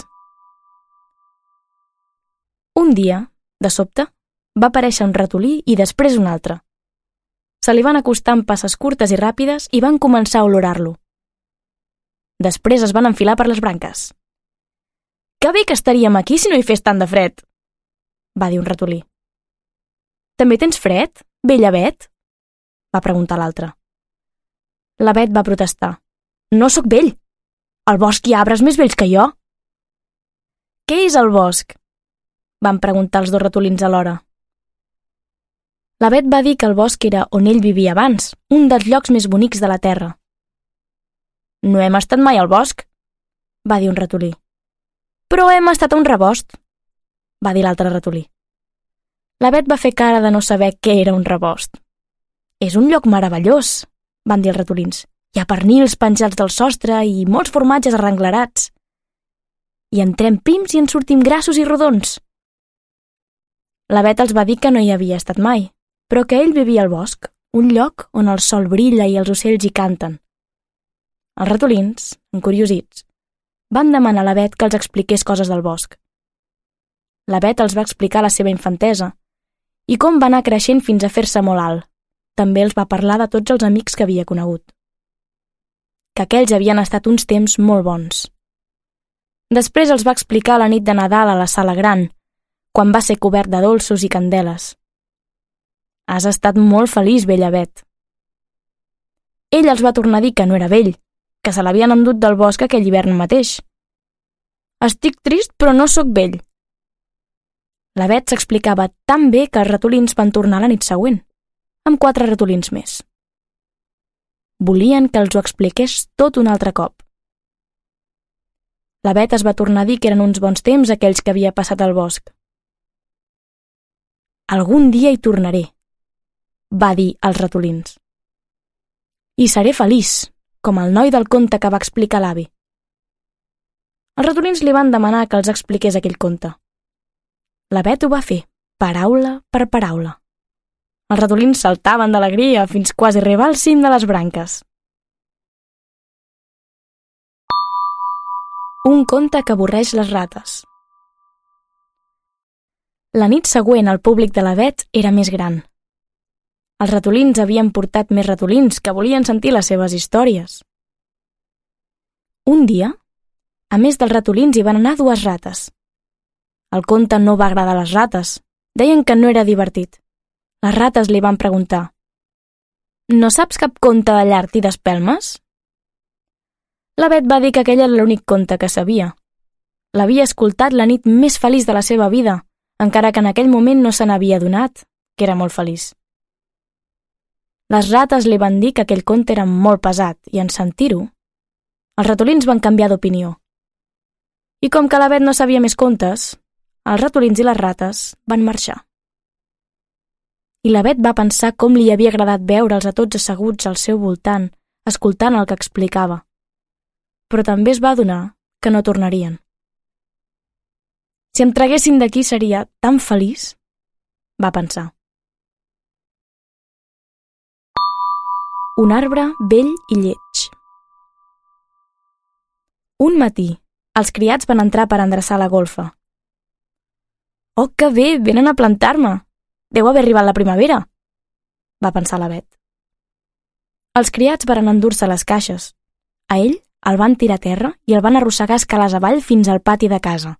Un dia, de sobte, va aparèixer un ratolí i després un altre. Se li van acostar amb passes curtes i ràpides i van començar a olorar-lo. Després es van enfilar per les branques. «Que bé que estaríem aquí si no hi fes tant de fred», va dir un ratolí. «També tens fred, vella Bet?», va preguntar l'altre. La Bet va protestar. «No sóc vell. Al bosc hi ha arbres més vells que jo». «Què és el bosc?», van preguntar els dos ratolins alhora. La Bet va dir que el bosc era on ell vivia abans, un dels llocs més bonics de la terra. No hem estat mai al bosc, va dir un ratolí. Però hem estat a un rebost, va dir l'altre ratolí. La Bet va fer cara de no saber què era un rebost. És un lloc meravellós, van dir els ratolins. Hi ha pernils penjats del sostre i molts formatges arrenglerats. Hi entrem prims i en sortim grassos i rodons. La Bet els va dir que no hi havia estat mai, però que ell vivia al bosc, un lloc on el sol brilla i els ocells hi canten. Els ratolins, encuriosits, van demanar a la Bet que els expliqués coses del bosc. La Bet els va explicar la seva infantesa i com va anar creixent fins a fer-se molt alt. També els va parlar de tots els amics que havia conegut. Que aquells havien estat uns temps molt bons. Després els va explicar la nit de Nadal a la sala gran, quan va ser cobert de dolços i candeles. Has estat molt feliç, vella Bet. Ell els va tornar a dir que no era vell, que se l'havien endut del bosc aquell hivern mateix. Estic trist, però no sóc vell. La Bet s'explicava tan bé que els ratolins van tornar la nit següent, amb quatre ratolins més. Volien que els ho expliqués tot un altre cop. La Bet es va tornar a dir que eren uns bons temps aquells que havia passat al bosc. Algun dia hi tornaré, va dir als ratolins. I seré feliç, com el noi del conte que va explicar l'avi. Els ratolins li van demanar que els expliqués aquell conte. La Bet ho va fer, paraula per paraula. Els ratolins saltaven d'alegria fins quasi arribar al cim de les branques. Un conte que avorreix les rates. La nit següent el públic de la Bet era més gran. Els ratolins havien portat més ratolins que volien sentir les seves històries. Un dia, a més dels ratolins, hi van anar dues rates. El conte no va agradar a les rates. Deien que no era divertit. Les rates li van preguntar: «No saps cap conte de llard i d'espelmes?» La Bet va dir que aquell era l'únic conte que sabia. L'havia escoltat la nit més feliç de la seva vida, encara que en aquell moment no se n'havia adonat, que era molt feliç. Les rates li van dir que aquell conte era molt pesat i, en sentir-ho, els ratolins van canviar d'opinió. I com que la Bet no sabia més contes, els ratolins i les rates van marxar. I la Bet va pensar com li havia agradat veure'ls a tots asseguts al seu voltant, escoltant el que explicava. Però també es va adonar que no tornarien. Si em traguessin d'aquí seria tan feliç, va pensar. Un arbre vell i lleig. Un matí, els criats van entrar per endreçar la golfa. «Oh, que bé, venen a plantar-me! Deu haver arribat la primavera», va pensar la Bet. Els criats van endur-se les caixes. A ell el van tirar a terra i el van arrossegar escales avall fins al pati de casa.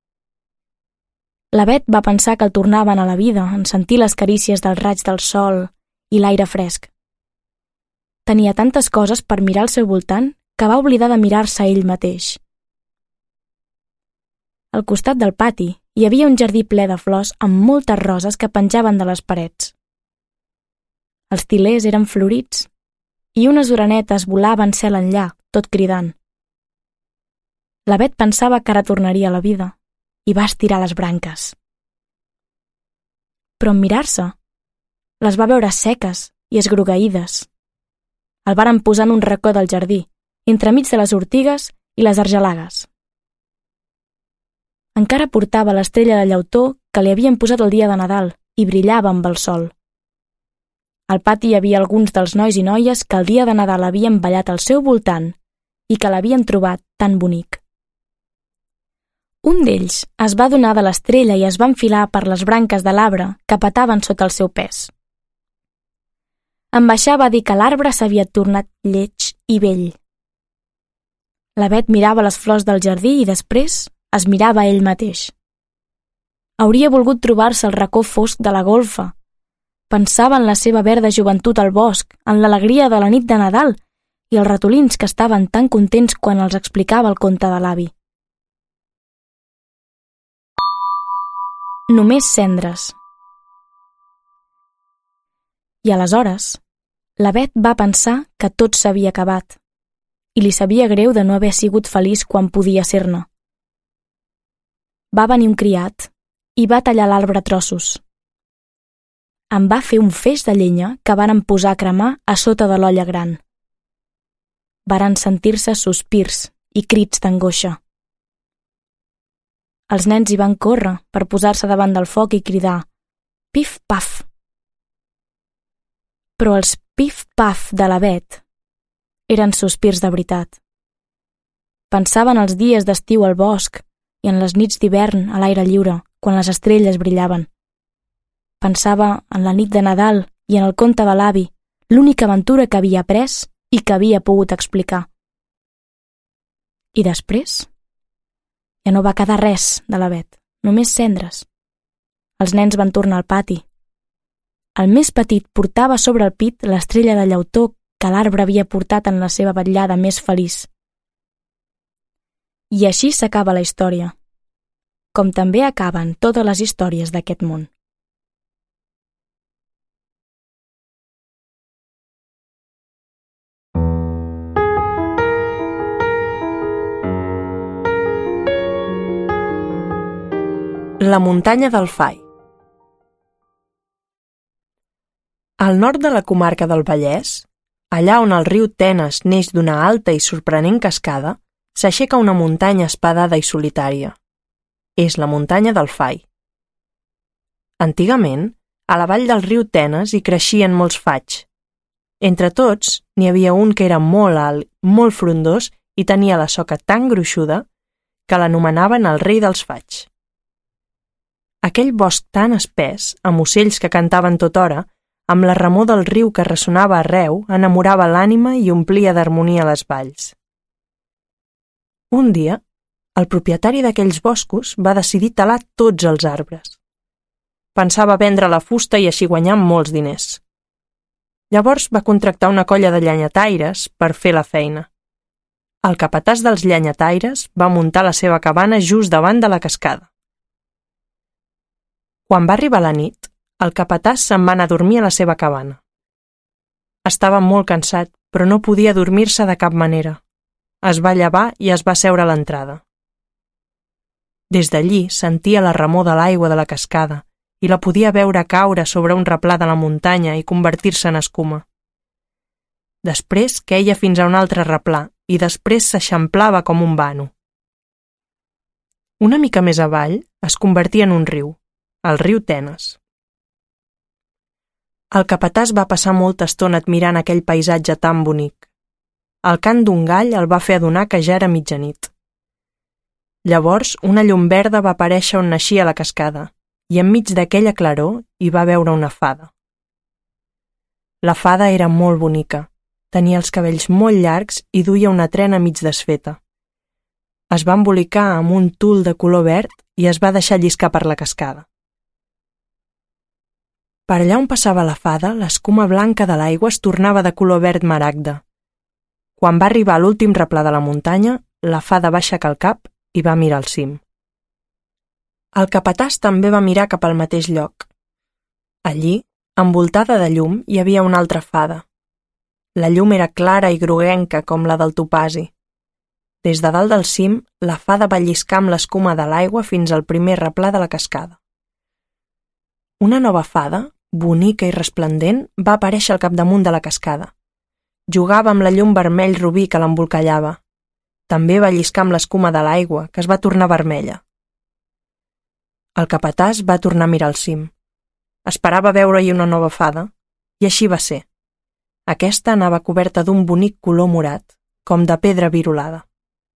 La Bet va pensar que el tornaven a la vida en sentir les carícies dels raigs del sol i l'aire fresc. Tenia tantes coses per mirar al seu voltant que va oblidar de mirar-se a ell mateix. Al costat del pati hi havia un jardí ple de flors amb moltes roses que penjaven de les parets. Els tilers eren florits i unes orenetes volaven cel enllà, tot cridant. La Bet pensava que ara tornaria a la vida i va estirar les branques. Però en mirar-se, les va veure seques i esgrogueïdes. El varen posar en un racó del jardí, entremig de les ortigues i les argelagues. Encara portava l'estrella de llautó que li havien posat el dia de Nadal i brillava amb el sol. Al pati hi havia alguns dels nois i noies que el dia de Nadal havien ballat al seu voltant i que l'havien trobat tan bonic. Un d'ells es va adonar de l'estrella i es va enfilar per les branques de l'arbre que petaven sota el seu pes. En baixar va dir que l'arbre s'havia tornat lleig i vell. La Bet mirava les flors del jardí i després es mirava a ell mateix. Hauria volgut trobar-se al racó fosc de la golfa. Pensava en la seva verda joventut al bosc, en l'alegria de la nit de Nadal i els ratolins que estaven tan contents quan els explicava el conte de l'avi. Només cendres. I aleshores, la Bet va pensar que tot s'havia acabat i li sabia greu de no haver sigut feliç quan podia ser-ne. Va venir un criat i va tallar l'arbre a trossos. Em va fer un feix de llenya que varen posar a cremar a sota de l'olla gran. Varen sentir-se sospirs i crits d'angoixa. Els nens hi van córrer per posar-se davant del foc i cridar «Pif-paf!». Però els pif-paf de la Bet eren sospirs de veritat. Pensava en els dies d'estiu al bosc i en les nits d'hivern a l'aire lliure, quan les estrelles brillaven. Pensava en la nit de Nadal i en el conte de l'avi, l'única aventura que havia après i que havia pogut explicar. I després? Ja no va quedar res de la Bet, només cendres. Els nens van tornar al pati. El més petit portava sobre el pit l'estrella de llautó que l'arbre havia portat en la seva vetllada més feliç. I així s'acaba la història, com també acaben totes les històries d'aquest món. La muntanya del Fai. Al nord de la comarca del Vallès, allà on el riu Tenes neix d'una alta i sorprenent cascada, s'aixeca una muntanya espadada i solitària. És la muntanya del Fai. Antigament, a la vall del riu Tenes hi creixien molts faigs. Entre tots, n'hi havia un que era molt alt, molt frondós i tenia la soca tan gruixuda que l'anomenaven el rei dels faigs. Aquell bosc tan espès, amb ocells que cantaven tothora, amb la remor del riu que ressonava arreu, enamorava l'ànima i omplia d'harmonia les valls. Un dia, el propietari d'aquells boscos va decidir talar tots els arbres. Pensava vendre la fusta i així guanyar molts diners. Llavors va contractar una colla de llenyataires per fer la feina. El capatàs dels llenyataires va muntar la seva cabana just davant de la cascada. Quan va arribar la nit, el capatàs se'n va anar a dormir a la seva cabana. Estava molt cansat, però no podia dormir-se de cap manera. Es va llevar i es va seure a l'entrada. Des d'allí sentia la remor de l'aigua de la cascada i la podia veure caure sobre un replà de la muntanya i convertir-se en escuma. Després queia fins a un altre replà i després s'eixamplava com un vano. Una mica més avall es convertia en un riu, el riu Tenes. El capatàs va passar molta estona admirant aquell paisatge tan bonic. El cant d'un gall el va fer adonar que ja era mitjanit. Llavors, una llum verda va aparèixer on naixia la cascada i enmig d'aquella claror hi va veure una fada. La fada era molt bonica, tenia els cabells molt llargs i duia una trena mig desfeta. Es va embolicar amb un tul de color verd i es va deixar lliscar per la cascada. Per allà on passava la fada, l'escuma blanca de l'aigua es tornava de color verd maragda. Quan va arribar a l'últim replà de la muntanya, la fada va aixecar el cap i va mirar al cim. El capatàs també va mirar cap al mateix lloc. Allí, envoltada de llum, hi havia una altra fada. La llum era clara i groguenca com la del topazi. Des de dalt del cim, la fada va lliscar amb l'escuma de l'aigua fins al primer replà de la cascada. Una nova fada, bonica i resplendent, va aparèixer al capdamunt de la cascada. Jugava amb la llum vermell rubí que l'embolcallava. També va lliscar amb l'escuma de l'aigua, que es va tornar vermella. El capatàs va tornar a mirar al cim. Esperava veure-hi una nova fada, i així va ser. Aquesta anava coberta d'un bonic color morat, com de pedra virolada.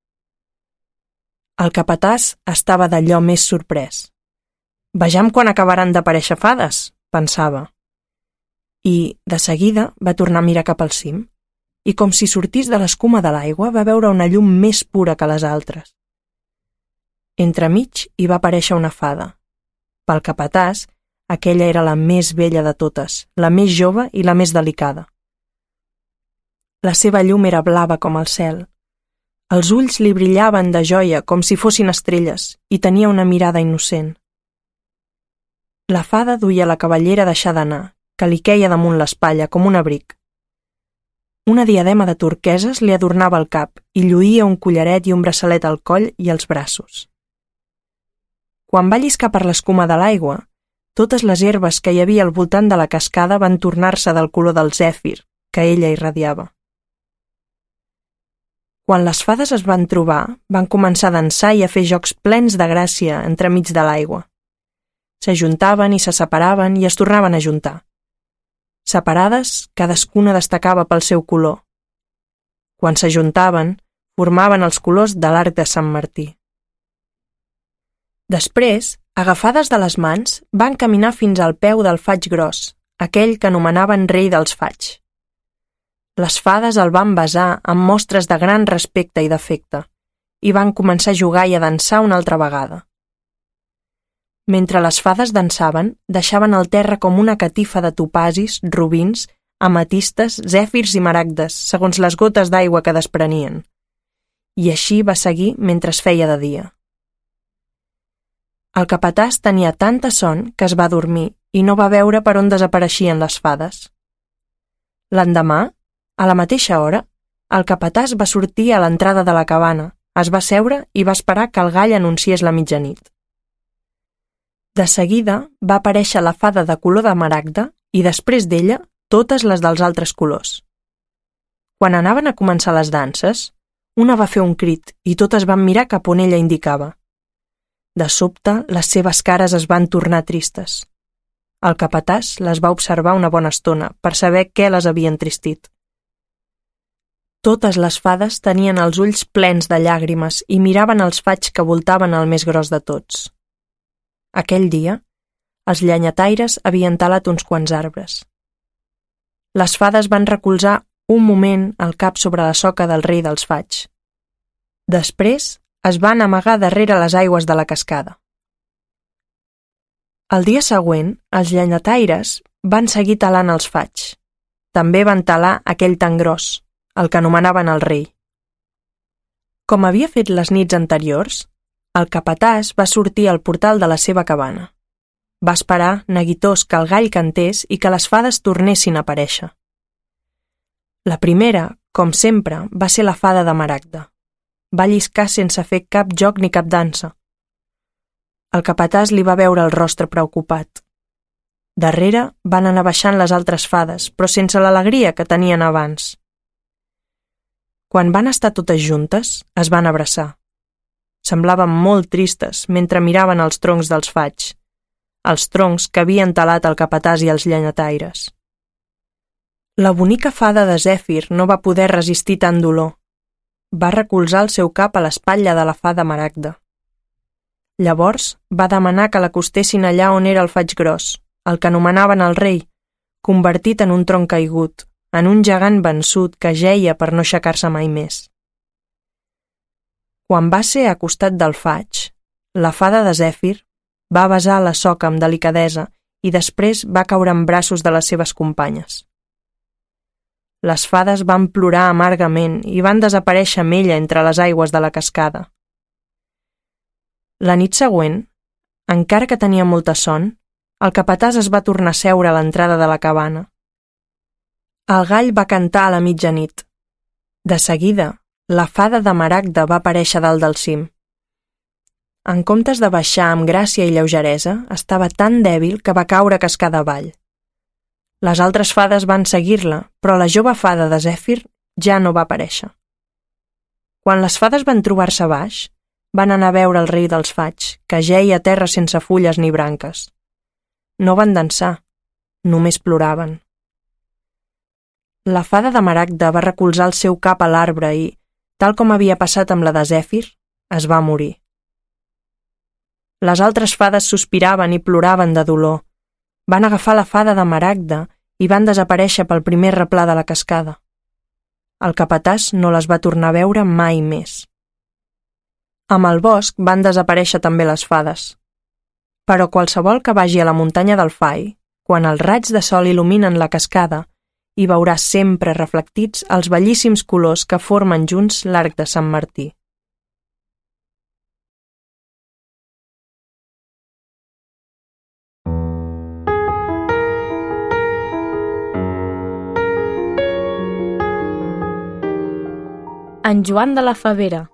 El capatàs estava d'allò més sorprès. «Vejam quan acabaran d'aparèixer fades», pensava. I, de seguida, va tornar a mirar cap al cim, i com si sortís de l'escuma de l'aigua va veure una llum més pura que les altres. Entremig hi va aparèixer una fada. Pel capatàs, aquella era la més bella de totes, la més jove i la més delicada. La seva llum era blava com el cel. Els ulls li brillaven de joia com si fossin estrelles i tenia una mirada innocent. La fada duia la cabellera deixada anar, que li queia damunt l'espatlla com un abric. Una diadema de turqueses li adornava el cap i lluïa un collaret i un braçalet al coll i als braços. Quan va lliscar per l'escuma de l'aigua, totes les herbes que hi havia al voltant de la cascada van tornar-se del color del zèfir que ella irradiava. Quan les fades es van trobar, van començar a dansar i a fer jocs plens de gràcia entremig de l'aigua. S'ajuntaven i se separaven i es tornaven a juntar. Separades, cadascuna destacava pel seu color. Quan s'ajuntaven, formaven els colors de l'arc de Sant Martí. Després, agafades de les mans, van caminar fins al peu del faig gros, aquell que anomenaven rei dels faigs. Les fades el van besar amb mostres de gran respecte i d'afecte i van començar a jugar i a dansar una altra vegada. Mentre les fades dansaven, deixaven al terra com una catifa de topasis, rubins, ametistes, zèfirs i maragdes, segons les gotes d'aigua que desprenien. I així va seguir mentre es feia de dia. El capatàs tenia tanta son que es va dormir i no va veure per on desapareixien les fades. L'endemà, a la mateixa hora, el capatàs va sortir a l'entrada de la cabana, es va seure i va esperar que el gall anunciés la mitjanit. De seguida va aparèixer la fada de color de maragda i després d'ella totes les dels altres colors. Quan anaven a començar les danses, una va fer un crit i totes van mirar cap on ella indicava. De sobte, les seves cares es van tornar tristes. El capatàs les va observar una bona estona per saber què les havia entristit. Totes les fades tenien els ulls plens de llàgrimes i miraven els faigs que voltaven el més gros de tots. Aquell dia, els llenyataires havien talat uns quants arbres. Les fades van recolzar un moment el cap sobre la soca del rei dels faigs. Després, es van amagar darrere les aigües de la cascada. El dia següent, els llenyataires van seguir talant els faigs. També van talar aquell tan gros, el que anomenaven el rei. Com havia fet les nits anteriors, el capatàs va sortir al portal de la seva cabana. Va esperar, neguitós, que el gall cantés i que les fades tornessin a aparèixer. La primera, com sempre, va ser la fada de maragda. Va lliscar sense fer cap joc ni cap dansa. El capatàs li va veure el rostre preocupat. Darrere van anar baixant les altres fades, però sense l'alegria que tenien abans. Quan van estar totes juntes, es van abraçar. Semblaven molt tristes mentre miraven els troncs dels faigs, els troncs que havien talat el capatàs i els llenyataires. La bonica fada de Zèfir no va poder resistir tant dolor. Va recolzar el seu cap a l'espatlla de la fada maragda. Llavors va demanar que l'acostessin allà on era el faig gros, el que anomenaven el rei, convertit en un tronc caigut, en un gegant vençut que jeia per no aixecar-se mai més. Quan va ser a costat del faig, la fada de Zèfir va besar la soca amb delicadesa i després va caure en braços de les seves companyes. Les fades van plorar amargament i van desaparèixer amb ella entre les aigües de la cascada. La nit següent, encara que tenia molta son, el capatàs es va tornar a seure a l'entrada de la cabana. El gall va cantar a la mitjanit. De seguida, la fada de maragda va aparèixer dalt del cim. En comptes de baixar amb gràcia i lleugeresa, estava tan dèbil que va caure cascada avall. Les altres fades van seguir-la, però la jove fada de Zèfir ja no va aparèixer. Quan les fades van trobar-se baix, van anar a veure el rei dels faigs, que jeia a terra sense fulles ni branques. No van dansar, només ploraven. La fada de maragda va recolzar el seu cap a l'arbre i, tal com havia passat amb la de Zèfir, es va morir. Les altres fades sospiraven i ploraven de dolor. Van agafar la fada de maragda i van desaparèixer pel primer replà de la cascada. El capatàs no les va tornar a veure mai més. Amb el bosc van desaparèixer també les fades. Però qualsevol que vagi a la muntanya del Fai, quan els raigs de sol il·luminen la cascada, hi veurà sempre reflectits els bellíssims colors que formen junts l'arc de Sant Martí. En Joan de la Favera.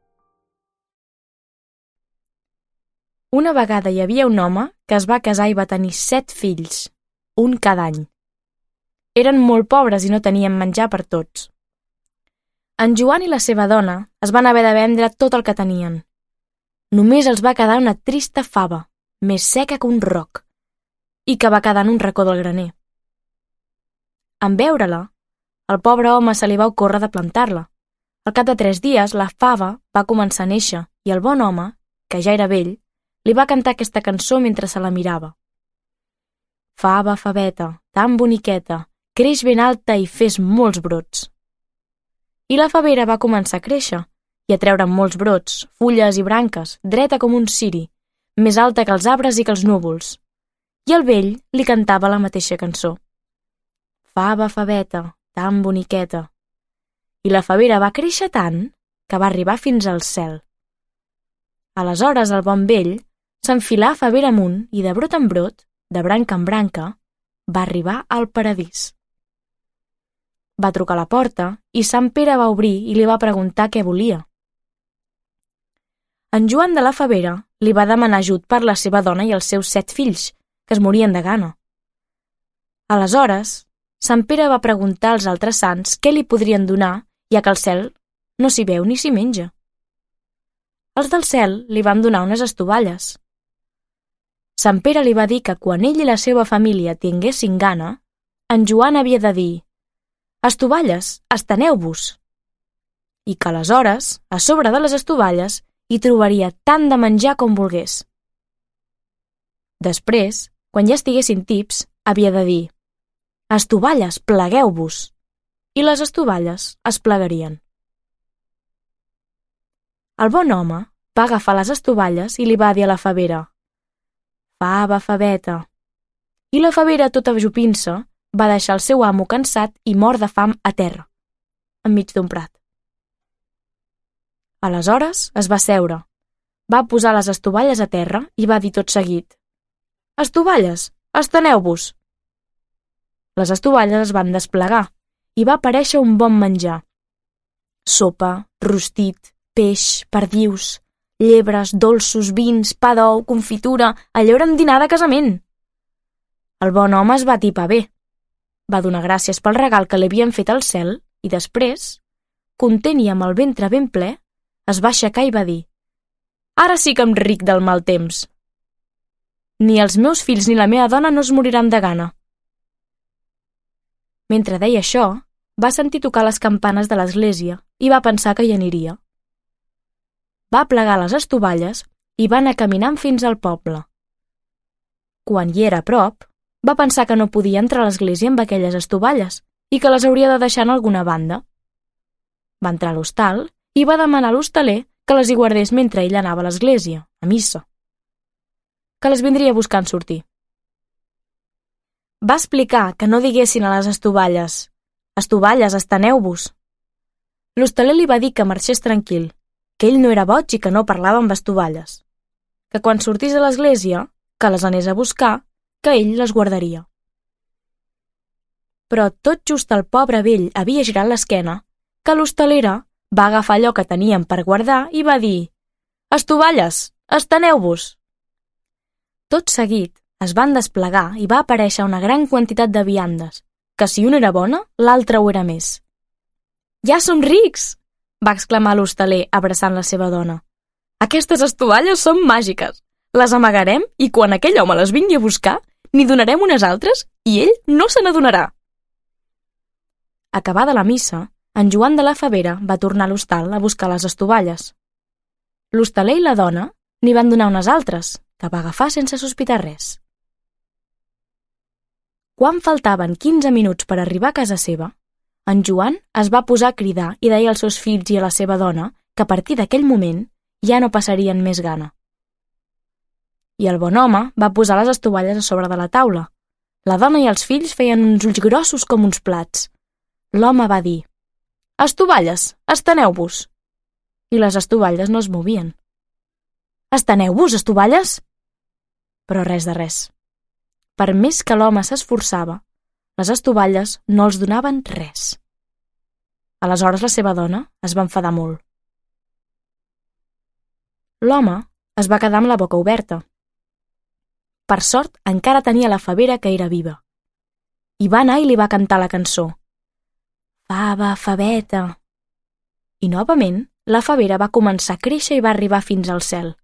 Una vegada hi havia un home que es va casar i va tenir set fills, un cada any. Eren molt pobres i no tenien menjar per tots. En Joan i la seva dona es van haver de vendre tot el que tenien. Només els va quedar una trista fava, més seca que un roc, i que va quedar en un racó del graner. En veure-la, el pobre home se li va ocórrer de plantar-la. Al cap de tres dies, la fava va començar a néixer i el bon home, que ja era vell, li va cantar aquesta cançó mentre se la mirava. Fava, faveta, tan boniqueta, creix ben alta i fes molts brots. I la favera va començar a créixer i a treure molts brots, fulles i branques, dreta com un ciri, més alta que els arbres i que els núvols. I el vell li cantava la mateixa cançó. Fava, faveta, tan boniqueta. I la favera va créixer tant que va arribar fins al cel. Aleshores el bon vell s'enfilà favera amunt i de brot en brot, de branca en branca, va arribar al paradís. Va trucar a la porta i Sant Pere va obrir i li va preguntar què volia. En Joan de la Favera li va demanar ajut per la seva dona i els seus set fills, que es morien de gana. Aleshores, Sant Pere va preguntar als altres sants què li podrien donar, ja que al cel no s'hi veu ni s'hi menja. Els del cel li van donar unes estovalles. Sant Pere li va dir que quan ell i la seva família tinguessin gana, en Joan havia de dir «Estovalles, esteneu-vos!» i que aleshores, a sobre de les estovalles, hi trobaria tant de menjar com volgués. Després, quan ja estiguessin tips, havia de dir «Estovalles, plegueu-vos!» i les estovalles es plegarien. El bon home va agafar les estovalles i li va dir a la favera «Fava, faveta!» I la favera, tota ajupint-se, va deixar el seu amo cansat i mort de fam a terra, enmig d'un prat. Aleshores es va seure, va posar les estovalles a terra i va dir tot seguit «Estovalles, esteneu-vos!» Les estovalles es van desplegar i va aparèixer un bon menjar. Sopa, rostit, peix, perdius, llebres, dolços, vins, pa d'ou, confitura, allò era un dinar de casament. El bon home es va tipar bé. Va donar gràcies pel regal que li havien fet al cel i després, content i amb el ventre ben ple, es va aixecar i va dir «Ara sí que em ric del mal temps. Ni els meus fills ni la meva dona no es moriran de gana». Mentre deia això, va sentir tocar les campanes de l'església i va pensar que hi aniria. Va plegar les estovalles i va anar caminant fins al poble. Quan hi era a prop, va pensar que no podia entrar a l'església amb aquelles estovalles i que les hauria de deixar en alguna banda. Va entrar a l'hostal i va demanar a l'hostaler que les hi guardés mentre ell anava a l'església, a missa. Que les vindria a buscar en sortir. Va explicar que no diguessin a les estovalles «Estovalles, esteneu-vos!». L'hostaler li va dir que marxés tranquil, que ell no era boig i que no parlava amb estovalles, que quan sortís a l'església, que les anés a buscar, que ell les guardaria. Però tot just el pobre vell havia girat l'esquena, que l'hostalera va agafar allò que tenien per guardar i va dir «Estovalles, esteneu-vos!». Tot seguit es van desplegar i va aparèixer una gran quantitat de viandes, que si una era bona, l'altra ho era més. «Ja som rics!», va exclamar l'hostaler abraçant la seva dona. «Aquestes estovalles són màgiques! Les amagarem i quan aquell home les vingui a buscar, n'hi donarem unes altres i ell no se n'adonarà». Acabada la missa, en Joan de la Favera va tornar a l'hostal a buscar les estovalles. L'hostaler i la dona n'hi van donar unes altres, que va agafar sense sospitar res. Quan faltaven quinze minuts per arribar a casa seva, en Joan es va posar a cridar i deia als seus fills i a la seva dona que a partir d'aquell moment ja no passarien més gana. I el bon home va posar les estovalles a sobre de la taula. La dona i els fills feien uns ulls grossos com uns plats. L'home va dir «Estovalles, esteneu-vos!» I les estovalles no es movien. «Esteneu-vos, estovalles!» Però res de res. Per més que l'home s'esforçava, les estovalles no els donaven res. Aleshores la seva dona es va enfadar molt. L'home es va quedar amb la boca oberta. Per sort, encara tenia la favera que era viva. I va anar i li va cantar la cançó. Fava, faveta. I novament, la favera va començar a créixer i va arribar fins al cel.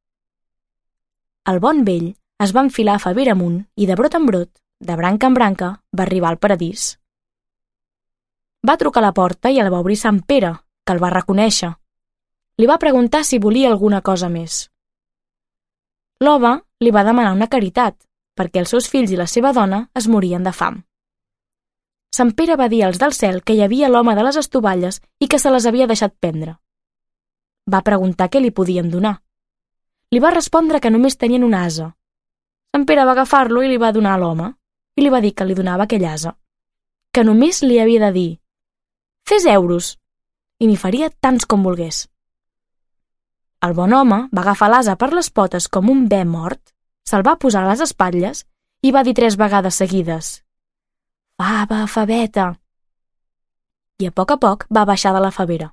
El bon vell es va enfilar a favera amunt i de brot en brot, de branca en branca, va arribar al paradís. Va trucar a la porta i el va obrir Sant Pere, que el va reconèixer. Li va preguntar si volia alguna cosa més. L'home li va demanar una caritat, perquè els seus fills i la seva dona es morien de fam. Sant Pere va dir als del cel que hi havia l'home de les estovalles i que se les havia deixat prendre. Va preguntar què li podien donar. Li va respondre que només tenien un ase. Sant Pere va agafar-lo i li va donar a l'home, i li va dir que li donava aquell ase, que només li havia de dir «Fes euros», i n'hi faria tants com volgués. El bon home va agafar l'ase per les potes com un bé mort, se'l va posar a les espatlles i va dir tres vegades seguides «Fava, faveta», i a poc a poc va baixar de la favera.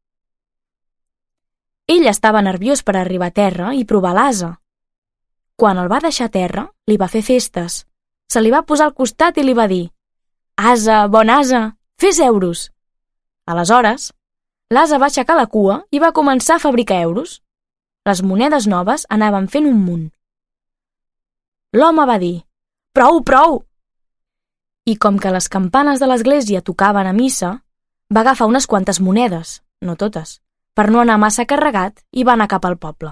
Ell estava nerviós per arribar a terra i provar l'ase. Quan el va deixar a terra, li va fer festes. Se li va posar al costat i li va dir «Ase, bon ase, fes euros». Aleshores, l'ase va aixecar la cua i va començar a fabricar euros. Les monedes noves anaven fent un munt. L'home va dir «Prou, prou!» I com que les campanes de l'església tocaven a missa, va agafar unes quantes monedes, no totes, per no anar massa carregat i va anar cap al poble.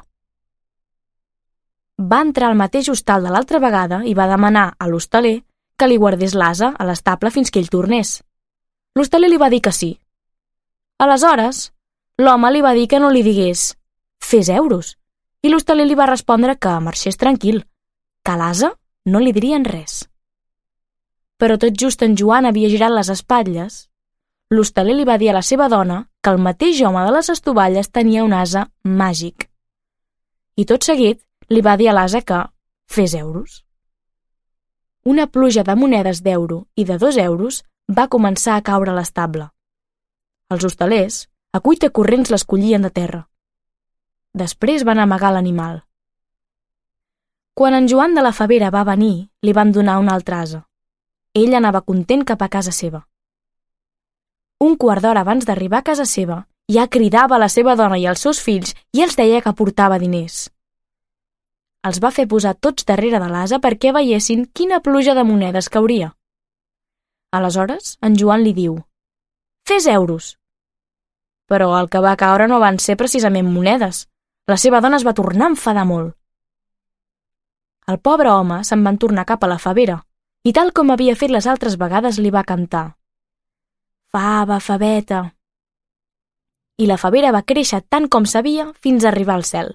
Va entrar al mateix hostal de l'altra vegada i va demanar a l'hostaler que li guardés l'ase a l'estable fins que ell tornés. L'hostaler li va dir que sí. Aleshores, l'home li va dir que no li digués «Fes euros», i l'hostaler li va respondre que marxés tranquil, que a l'ase no li dirien res. Però tot just en Joan havia girat les espatlles, l'hostaler li va dir a la seva dona que el mateix home de les estovalles tenia un ase màgic. I tot seguit li va dir a l'ase que fes euros. Una pluja de monedes d'euro i de dos euros va començar a caure a l'estable. Els hostalers, a cuita corrents, les collien de terra. Després van amagar l'animal. Quan en Joan de la Favera va venir, li van donar un altre ase. Ell anava content cap a casa seva. Un quart d'hora abans d'arribar a casa seva, ja cridava a la seva dona i als seus fills i els deia que portava diners. Els va fer posar tots darrere de l'ase perquè veiessin quina pluja de monedes cauria. Aleshores, en Joan li diu «Fes euros». Però el que va caure no van ser precisament monedes. La seva dona es va tornar a enfadar molt. El pobre home se'n van tornar cap a la favera i tal com havia fet les altres vegades li va cantar «Fava, faveta». I la favera va créixer tant com sabia fins a arribar al cel.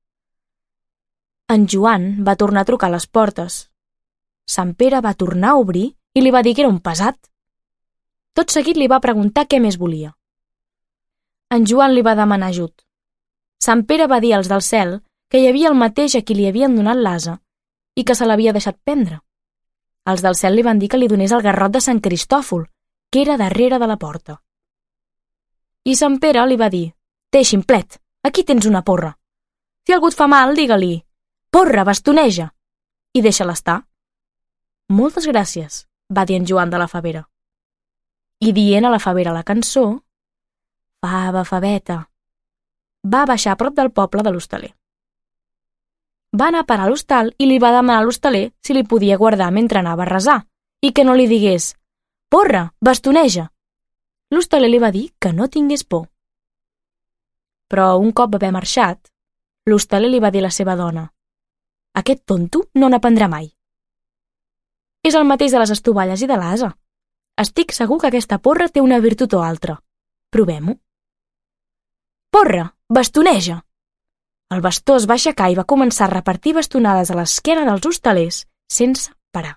En Joan va tornar a trucar a les portes. Sant Pere va tornar a obrir i li va dir que era un pesat. Tot seguit li va preguntar què més volia. En Joan li va demanar ajut. Sant Pere va dir als del cel que hi havia el mateix a qui li havien donat l'ase i que se l'havia deixat prendre. Els del cel li van dir que li donés el garrot de Sant Cristòfol, que era darrere de la porta. I Sant Pere li va dir «Té, ximplet, aquí tens una porra. Si algú et fa mal, digue-li «Porra, bastoneja!» i deixa-la estar». «Moltes gràcies», va dir en Joan de la Favera. I dient a la favera la cançó «Fava, faveta», va baixar a prop del poble de l'hostaler. Va anar a parar a l'hostal i li va demanar a l'hostaler si li podia guardar mentre anava a resar i que no li digués «Porra, bastoneja!». L'hostaler li va dir que no tingués por. Però un cop va haver marxat, l'hostaler li va dir a la seva dona «Aquest tonto no n'aprendrà mai». És el mateix de les estovalles i de l'ase. Estic segur que aquesta porra té una virtut o altra. Provem-ho. Porra, bastoneja! El bastó es va aixecar i va començar a repartir bastonades a l'esquena dels hostalers sense parar.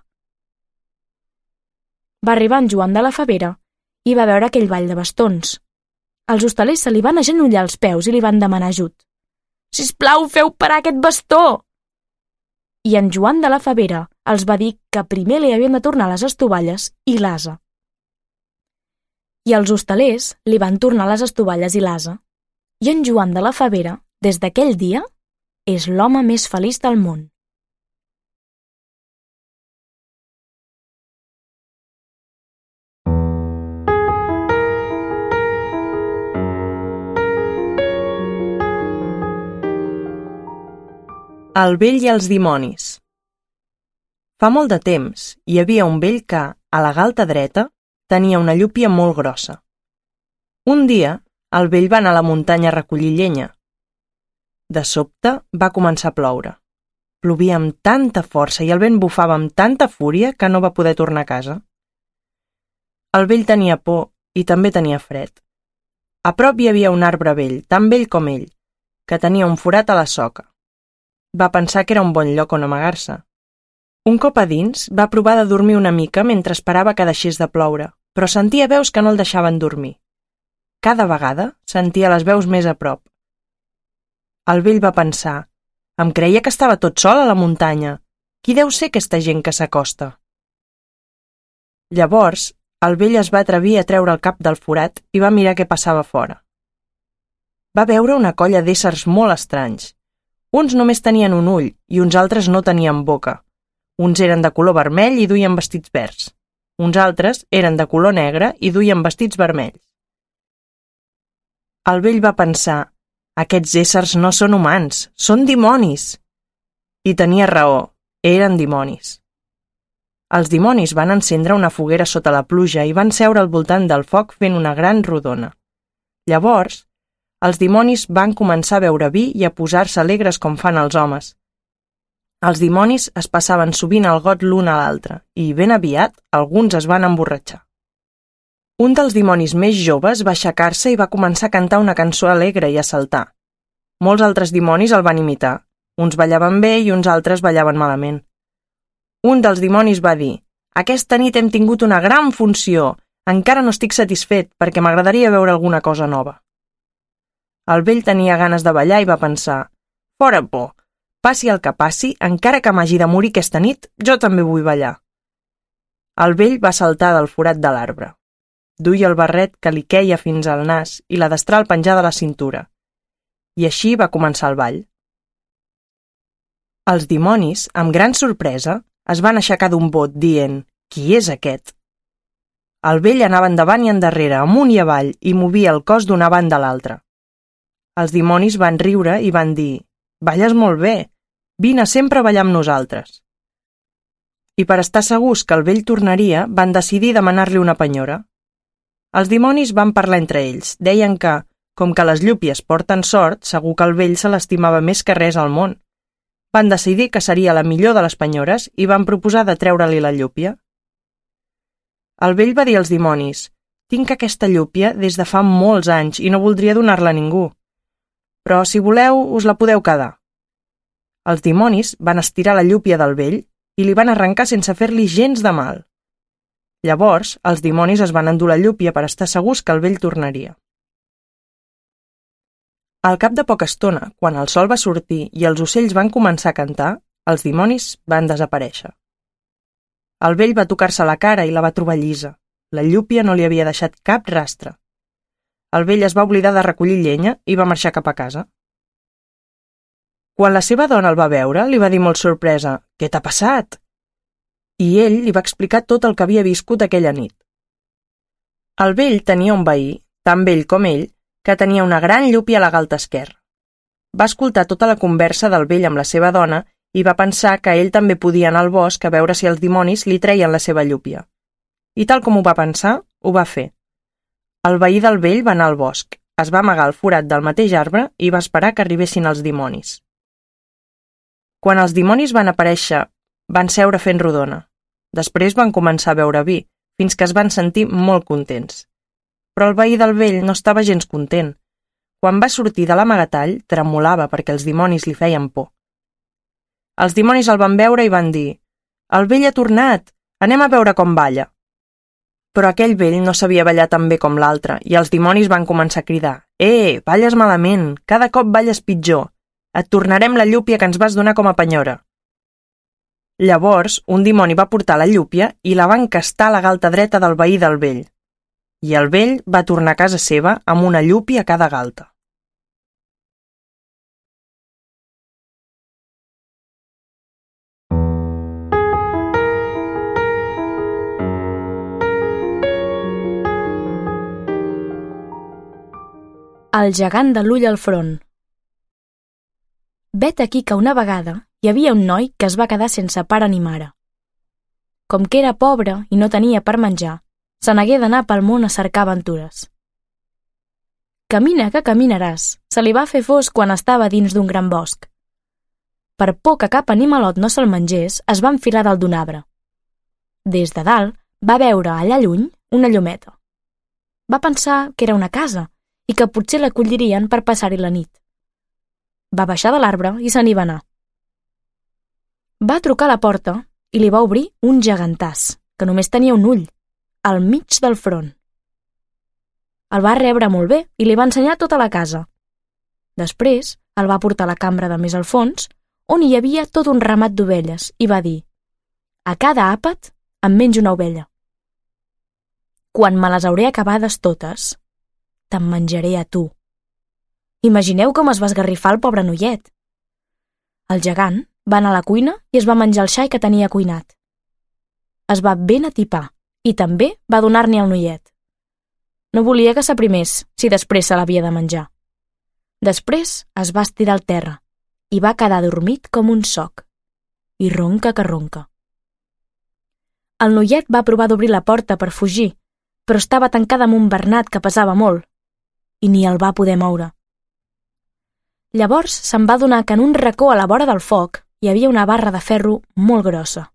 Va arribar en Joan de la Favera i va veure aquell ball de bastons. Els hostalers se li van agenollar als peus i li van demanar ajut. «Sisplau, feu parar aquest bastó!» I en Joan de la Favera els va dir que primer li havien de tornar les estovalles i l'ase. i els hostalers li van tornar les estovalles i l'ase. I en Joan de la Favera, des d'aquell dia, és l'home més feliç del món. El vell i els dimonis. Fa molt de temps hi havia un vell que, a la galta dreta, tenia una llúpia molt grossa. Un dia, el vell va anar a la muntanya a recollir llenya. De sobte va començar a ploure. Plovia amb tanta força i el vent bufava amb tanta fúria que no va poder tornar a casa. El vell tenia por i també tenia fred. A prop hi havia un arbre vell, tan vell com ell, que tenia un forat a la soca. Va pensar que era un bon lloc on amagar-se. Un cop a dins, va provar de dormir una mica mentre esperava que deixés de ploure, però sentia veus que no el deixaven dormir. Cada vegada sentia les veus més a prop. El vell va pensar: em creia que estava tot sol a la muntanya. Qui deu ser aquesta gent que s'acosta? Llavors, el vell es va atrevir a treure el cap del forat i va mirar què passava fora. Va veure una colla d'éssers molt estranys. Uns només tenien un ull i uns altres no tenien boca. Uns eren de color vermell i duien vestits verds. Uns altres eren de color negre i duien vestits vermells. El vell va pensar: aquests éssers no són humans, són dimonis. I tenia raó, eren dimonis. Els dimonis van encendre una foguera sota la pluja i van seure al voltant del foc fent una gran rodona. Llavors, els dimonis van començar a beure vi i a posar-se alegres com fan els homes. Els dimonis es passaven sovint el got l'un a l'altre i, ben aviat, alguns es van emborratxar. Un dels dimonis més joves va aixecar-se i va començar a cantar una cançó alegre i a saltar. Molts altres dimonis el van imitar. Uns ballaven bé i uns altres ballaven malament. Un dels dimonis va dir: aquesta nit hem tingut una gran funció. Encara no estic satisfet perquè m'agradaria veure alguna cosa nova. El vell tenia ganes de ballar i va pensar: fora por, passi el que passi, encara que m'hagi de morir aquesta nit, jo també vull ballar. El vell va saltar del forat de l'arbre. Duia el barret que li queia fins al nas i la destral penjada a la cintura. I així va començar el ball. Els dimonis, amb gran sorpresa, es van aixecar d'un bot dient: qui és aquest? El vell anava endavant i endarrere, amunt i avall, i movia el cos d'una banda a l'altra. Els dimonis van riure i van dir: balles molt bé, vine sempre a ballar amb nosaltres. I per estar segurs que el vell tornaria, van decidir demanar-li una penyora. Els dimonis van parlar entre ells, deien que, com que les llúpies porten sort, segur que el vell se l'estimava més que res al món. Van decidir que seria la millor de les penyores i van proposar de treure-li la llúpia. El vell va dir als dimonis: tinc aquesta llúpia des de fa molts anys i no voldria donar-la a ningú. Però, si voleu, us la podeu quedar. Els dimonis van estirar la llúpia del vell i li van arrencar sense fer-li gens de mal. Llavors, els dimonis es van endur la llúpia per estar segurs que el vell tornaria. Al cap de poca estona, quan el sol va sortir i els ocells van començar a cantar, els dimonis van desaparèixer. El vell va tocar-se la cara i la va trobar llisa. La llúpia no li havia deixat cap rastre. El vell es va oblidar de recollir llenya i va marxar cap a casa. Quan la seva dona el va veure, li va dir molt sorpresa: què t'ha passat? I ell li va explicar tot el que havia viscut aquella nit. El vell tenia un veí, tan vell com ell, que tenia una gran llúpia a la galta esquerra. Va escoltar tota la conversa del vell amb la seva dona i va pensar que ell també podia anar al bosc a veure si els dimonis li treien la seva llúpia. I tal com ho va pensar, ho va fer. El veí del vell va anar al bosc, es va amagar al forat del mateix arbre i va esperar que arribessin els dimonis. Quan els dimonis van aparèixer, van seure fent rodona. Després van començar a beure vi, fins que es van sentir molt contents. Però el veí del vell no estava gens content. Quan va sortir de l'amagatall, tremolava perquè els dimonis li feien por. Els dimonis el van veure i van dir: el vell ha tornat, anem a veure com balla. Però aquell vell no sabia ballar tan bé com l'altre i els dimonis van començar a cridar: Eh, balles malament, cada cop balles pitjor. Et tornarem la llúpia que ens vas donar com a penyora. Llavors, un dimoni va portar la llúpia i la va encastar a la galta dreta del veí del vell. i el vell va tornar a casa seva amb una llupi a cada galta. El gegant de l'ull al front. Vet aquí que una vegada hi havia un noi que es va quedar sense pare ni mare. Com que era pobre i no tenia per menjar, se n'hagué d'anar pel món a cercar aventures. Camina que caminaràs, se li va fer fosc quan estava dins d'un gran bosc. Per por que cap animalot no se'l mengés, es va enfilar dalt d'un arbre. Des de dalt va veure allà lluny una llumeta. Va pensar que era una casa i que potser l'acollirien per passar-hi la nit. Va baixar de l'arbre i se n'hi va anar. Va trucar a la porta i li va obrir un gegantàs, que només tenia un ull, al mig del front. El va rebre molt bé i li va ensenyar tota la casa. Després el va portar a la cambra de més al fons, on hi havia tot un ramat d'ovelles, i va dir: «A cada àpat em menjo una ovella. Quan me les hauré acabades totes, te'n menjaré a tu». Imagineu com es va esgarrifar el pobre noiet. El gegant va anar a la cuina i es va menjar el xai que tenia cuinat. Es va ben atipar i també va donar-n'hi al noiet. No volia que s'aprimés si després se l'havia de menjar. Després es va estirar al terra i va quedar dormit com un soc. I ronca que ronca. El noiet va provar d'obrir la porta per fugir, però estava tancada amb un bernat que pesava molt i ni el va poder moure. Llavors se'n va adonar que en un racó a la vora del foc hi havia una barra de ferro molt grossa.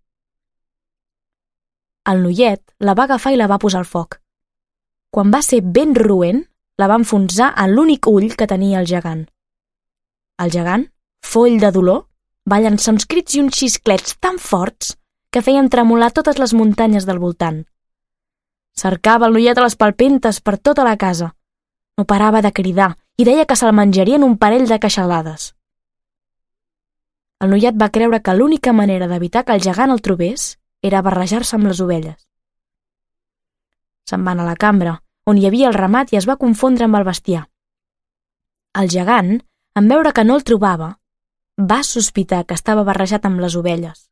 El noiet la va agafar i la va posar al foc. Quan va ser ben roent, la va enfonsar a l'únic ull que tenia el gegant. El gegant, foll de dolor, va llançar uns crits i uns xisclets tan forts que feien tremolar totes les muntanyes del voltant. Cercava el noiet a les palpentes per tota la casa. No parava de cridar i deia que se'l menjarien un parell de queixalades. El noiet va creure que l'única manera d'evitar que el gegant el trobés era barrejar-se amb les ovelles. Se'n va anar a la cambra, on hi havia el ramat, i es va confondre amb el bestiar. El gegant, en veure que no el trobava, va sospitar que estava barrejat amb les ovelles.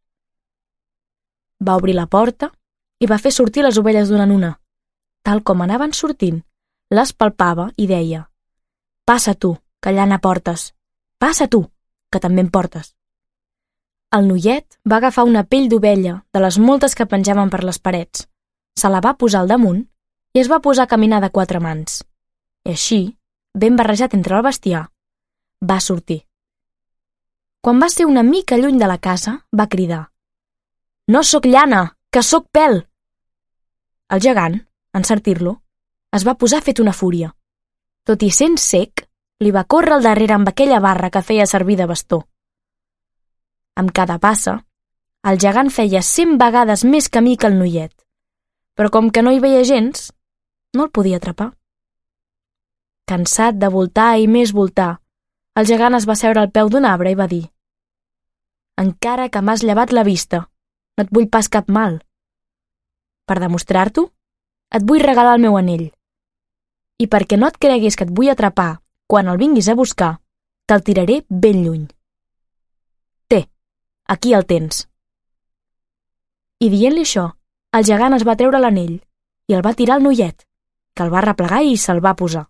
Va obrir la porta i va fer sortir les ovelles d'una en una. Tal com anaven sortint, les palpava i deia: «Passa tu, que llana portes. Passa tu, que també en portes». El noiet va agafar una pell d'ovella de les moltes que penjaven per les parets, se la va posar al damunt i es va posar a caminar de quatre mans. I així, ben barrejat entre el bestiar, va sortir. Quan va ser una mica lluny de la casa, va cridar: «No sóc llana, que sóc pèl!» El gegant, en sentir-lo, es va posar fet una fúria. Tot i sent sec, li va córrer al darrere amb aquella barra que feia servir de bastó. Amb cada passa, el gegant feia cent vegades més camí que el noiet, però com que no hi veia gens, no el podia atrapar. Cansat de voltar i més voltar, el gegant es va seure al peu d'un arbre i va dir: «Encara que m'has llevat la vista, no et vull pas cap mal. Per demostrar-t'ho, et vull regalar el meu anell. I perquè no et creguis que et vull atrapar quan el vinguis a buscar, te'l tiraré ben lluny. Té, aquí el tens». I dient-li això, el gegant es va treure l'anell i el va tirar al noiet, que el va replegar i se'l va posar.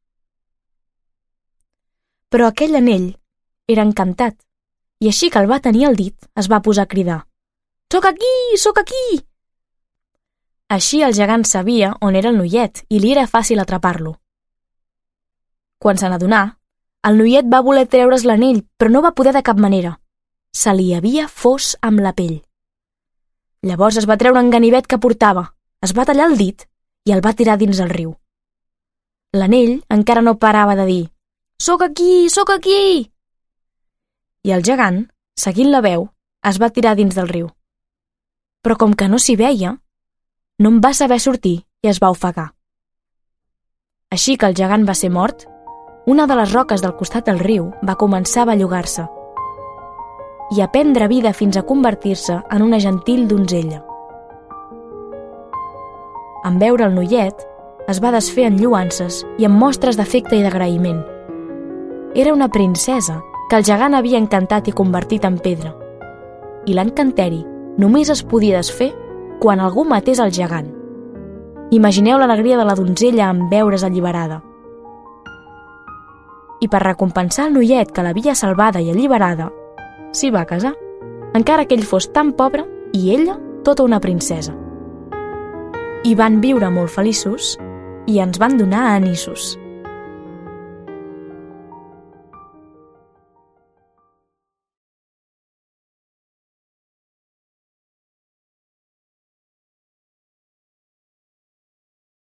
Però aquell anell era encantat, i així que el va tenir al dit, es va posar a cridar: «Soc aquí, soc aquí!» Així el gegant sabia on era el noiet i li era fàcil atrapar-lo. Quan se n'adonà, el noiet va voler treure's l'anell, però no va poder de cap manera. Se li havia fos amb la pell. Llavors es va treure un ganivet que portava, es va tallar el dit i el va tirar dins el riu. L'anell encara no parava de dir: «Soc aquí, soc aquí!» I el gegant, seguint la veu, es va tirar dins del riu. Però com que no s'hi veia, no en va saber sortir i es va ofegar. Així que el gegant va ser mort, una de les roques del costat del riu va començar a bellugar-se i a prendre vida fins a convertir-se en una gentil donzella. En veure el noiet, el gegant es va posar a cridar: es va desfer en lluances i amb mostres d'afecte i d'agraïment. Era una princesa que el gegant havia encantat i convertit en pedra. I l'encanteri només es podia desfer quan algú matés el gegant. Imagineu l'alegria de la donzella en veure's alliberada. I per recompensar el noiet que l'havia salvada i alliberada, s'hi va casar, encara que ell fos tan pobre i ella tota una princesa. I van viure molt feliços i ens van donar anissos.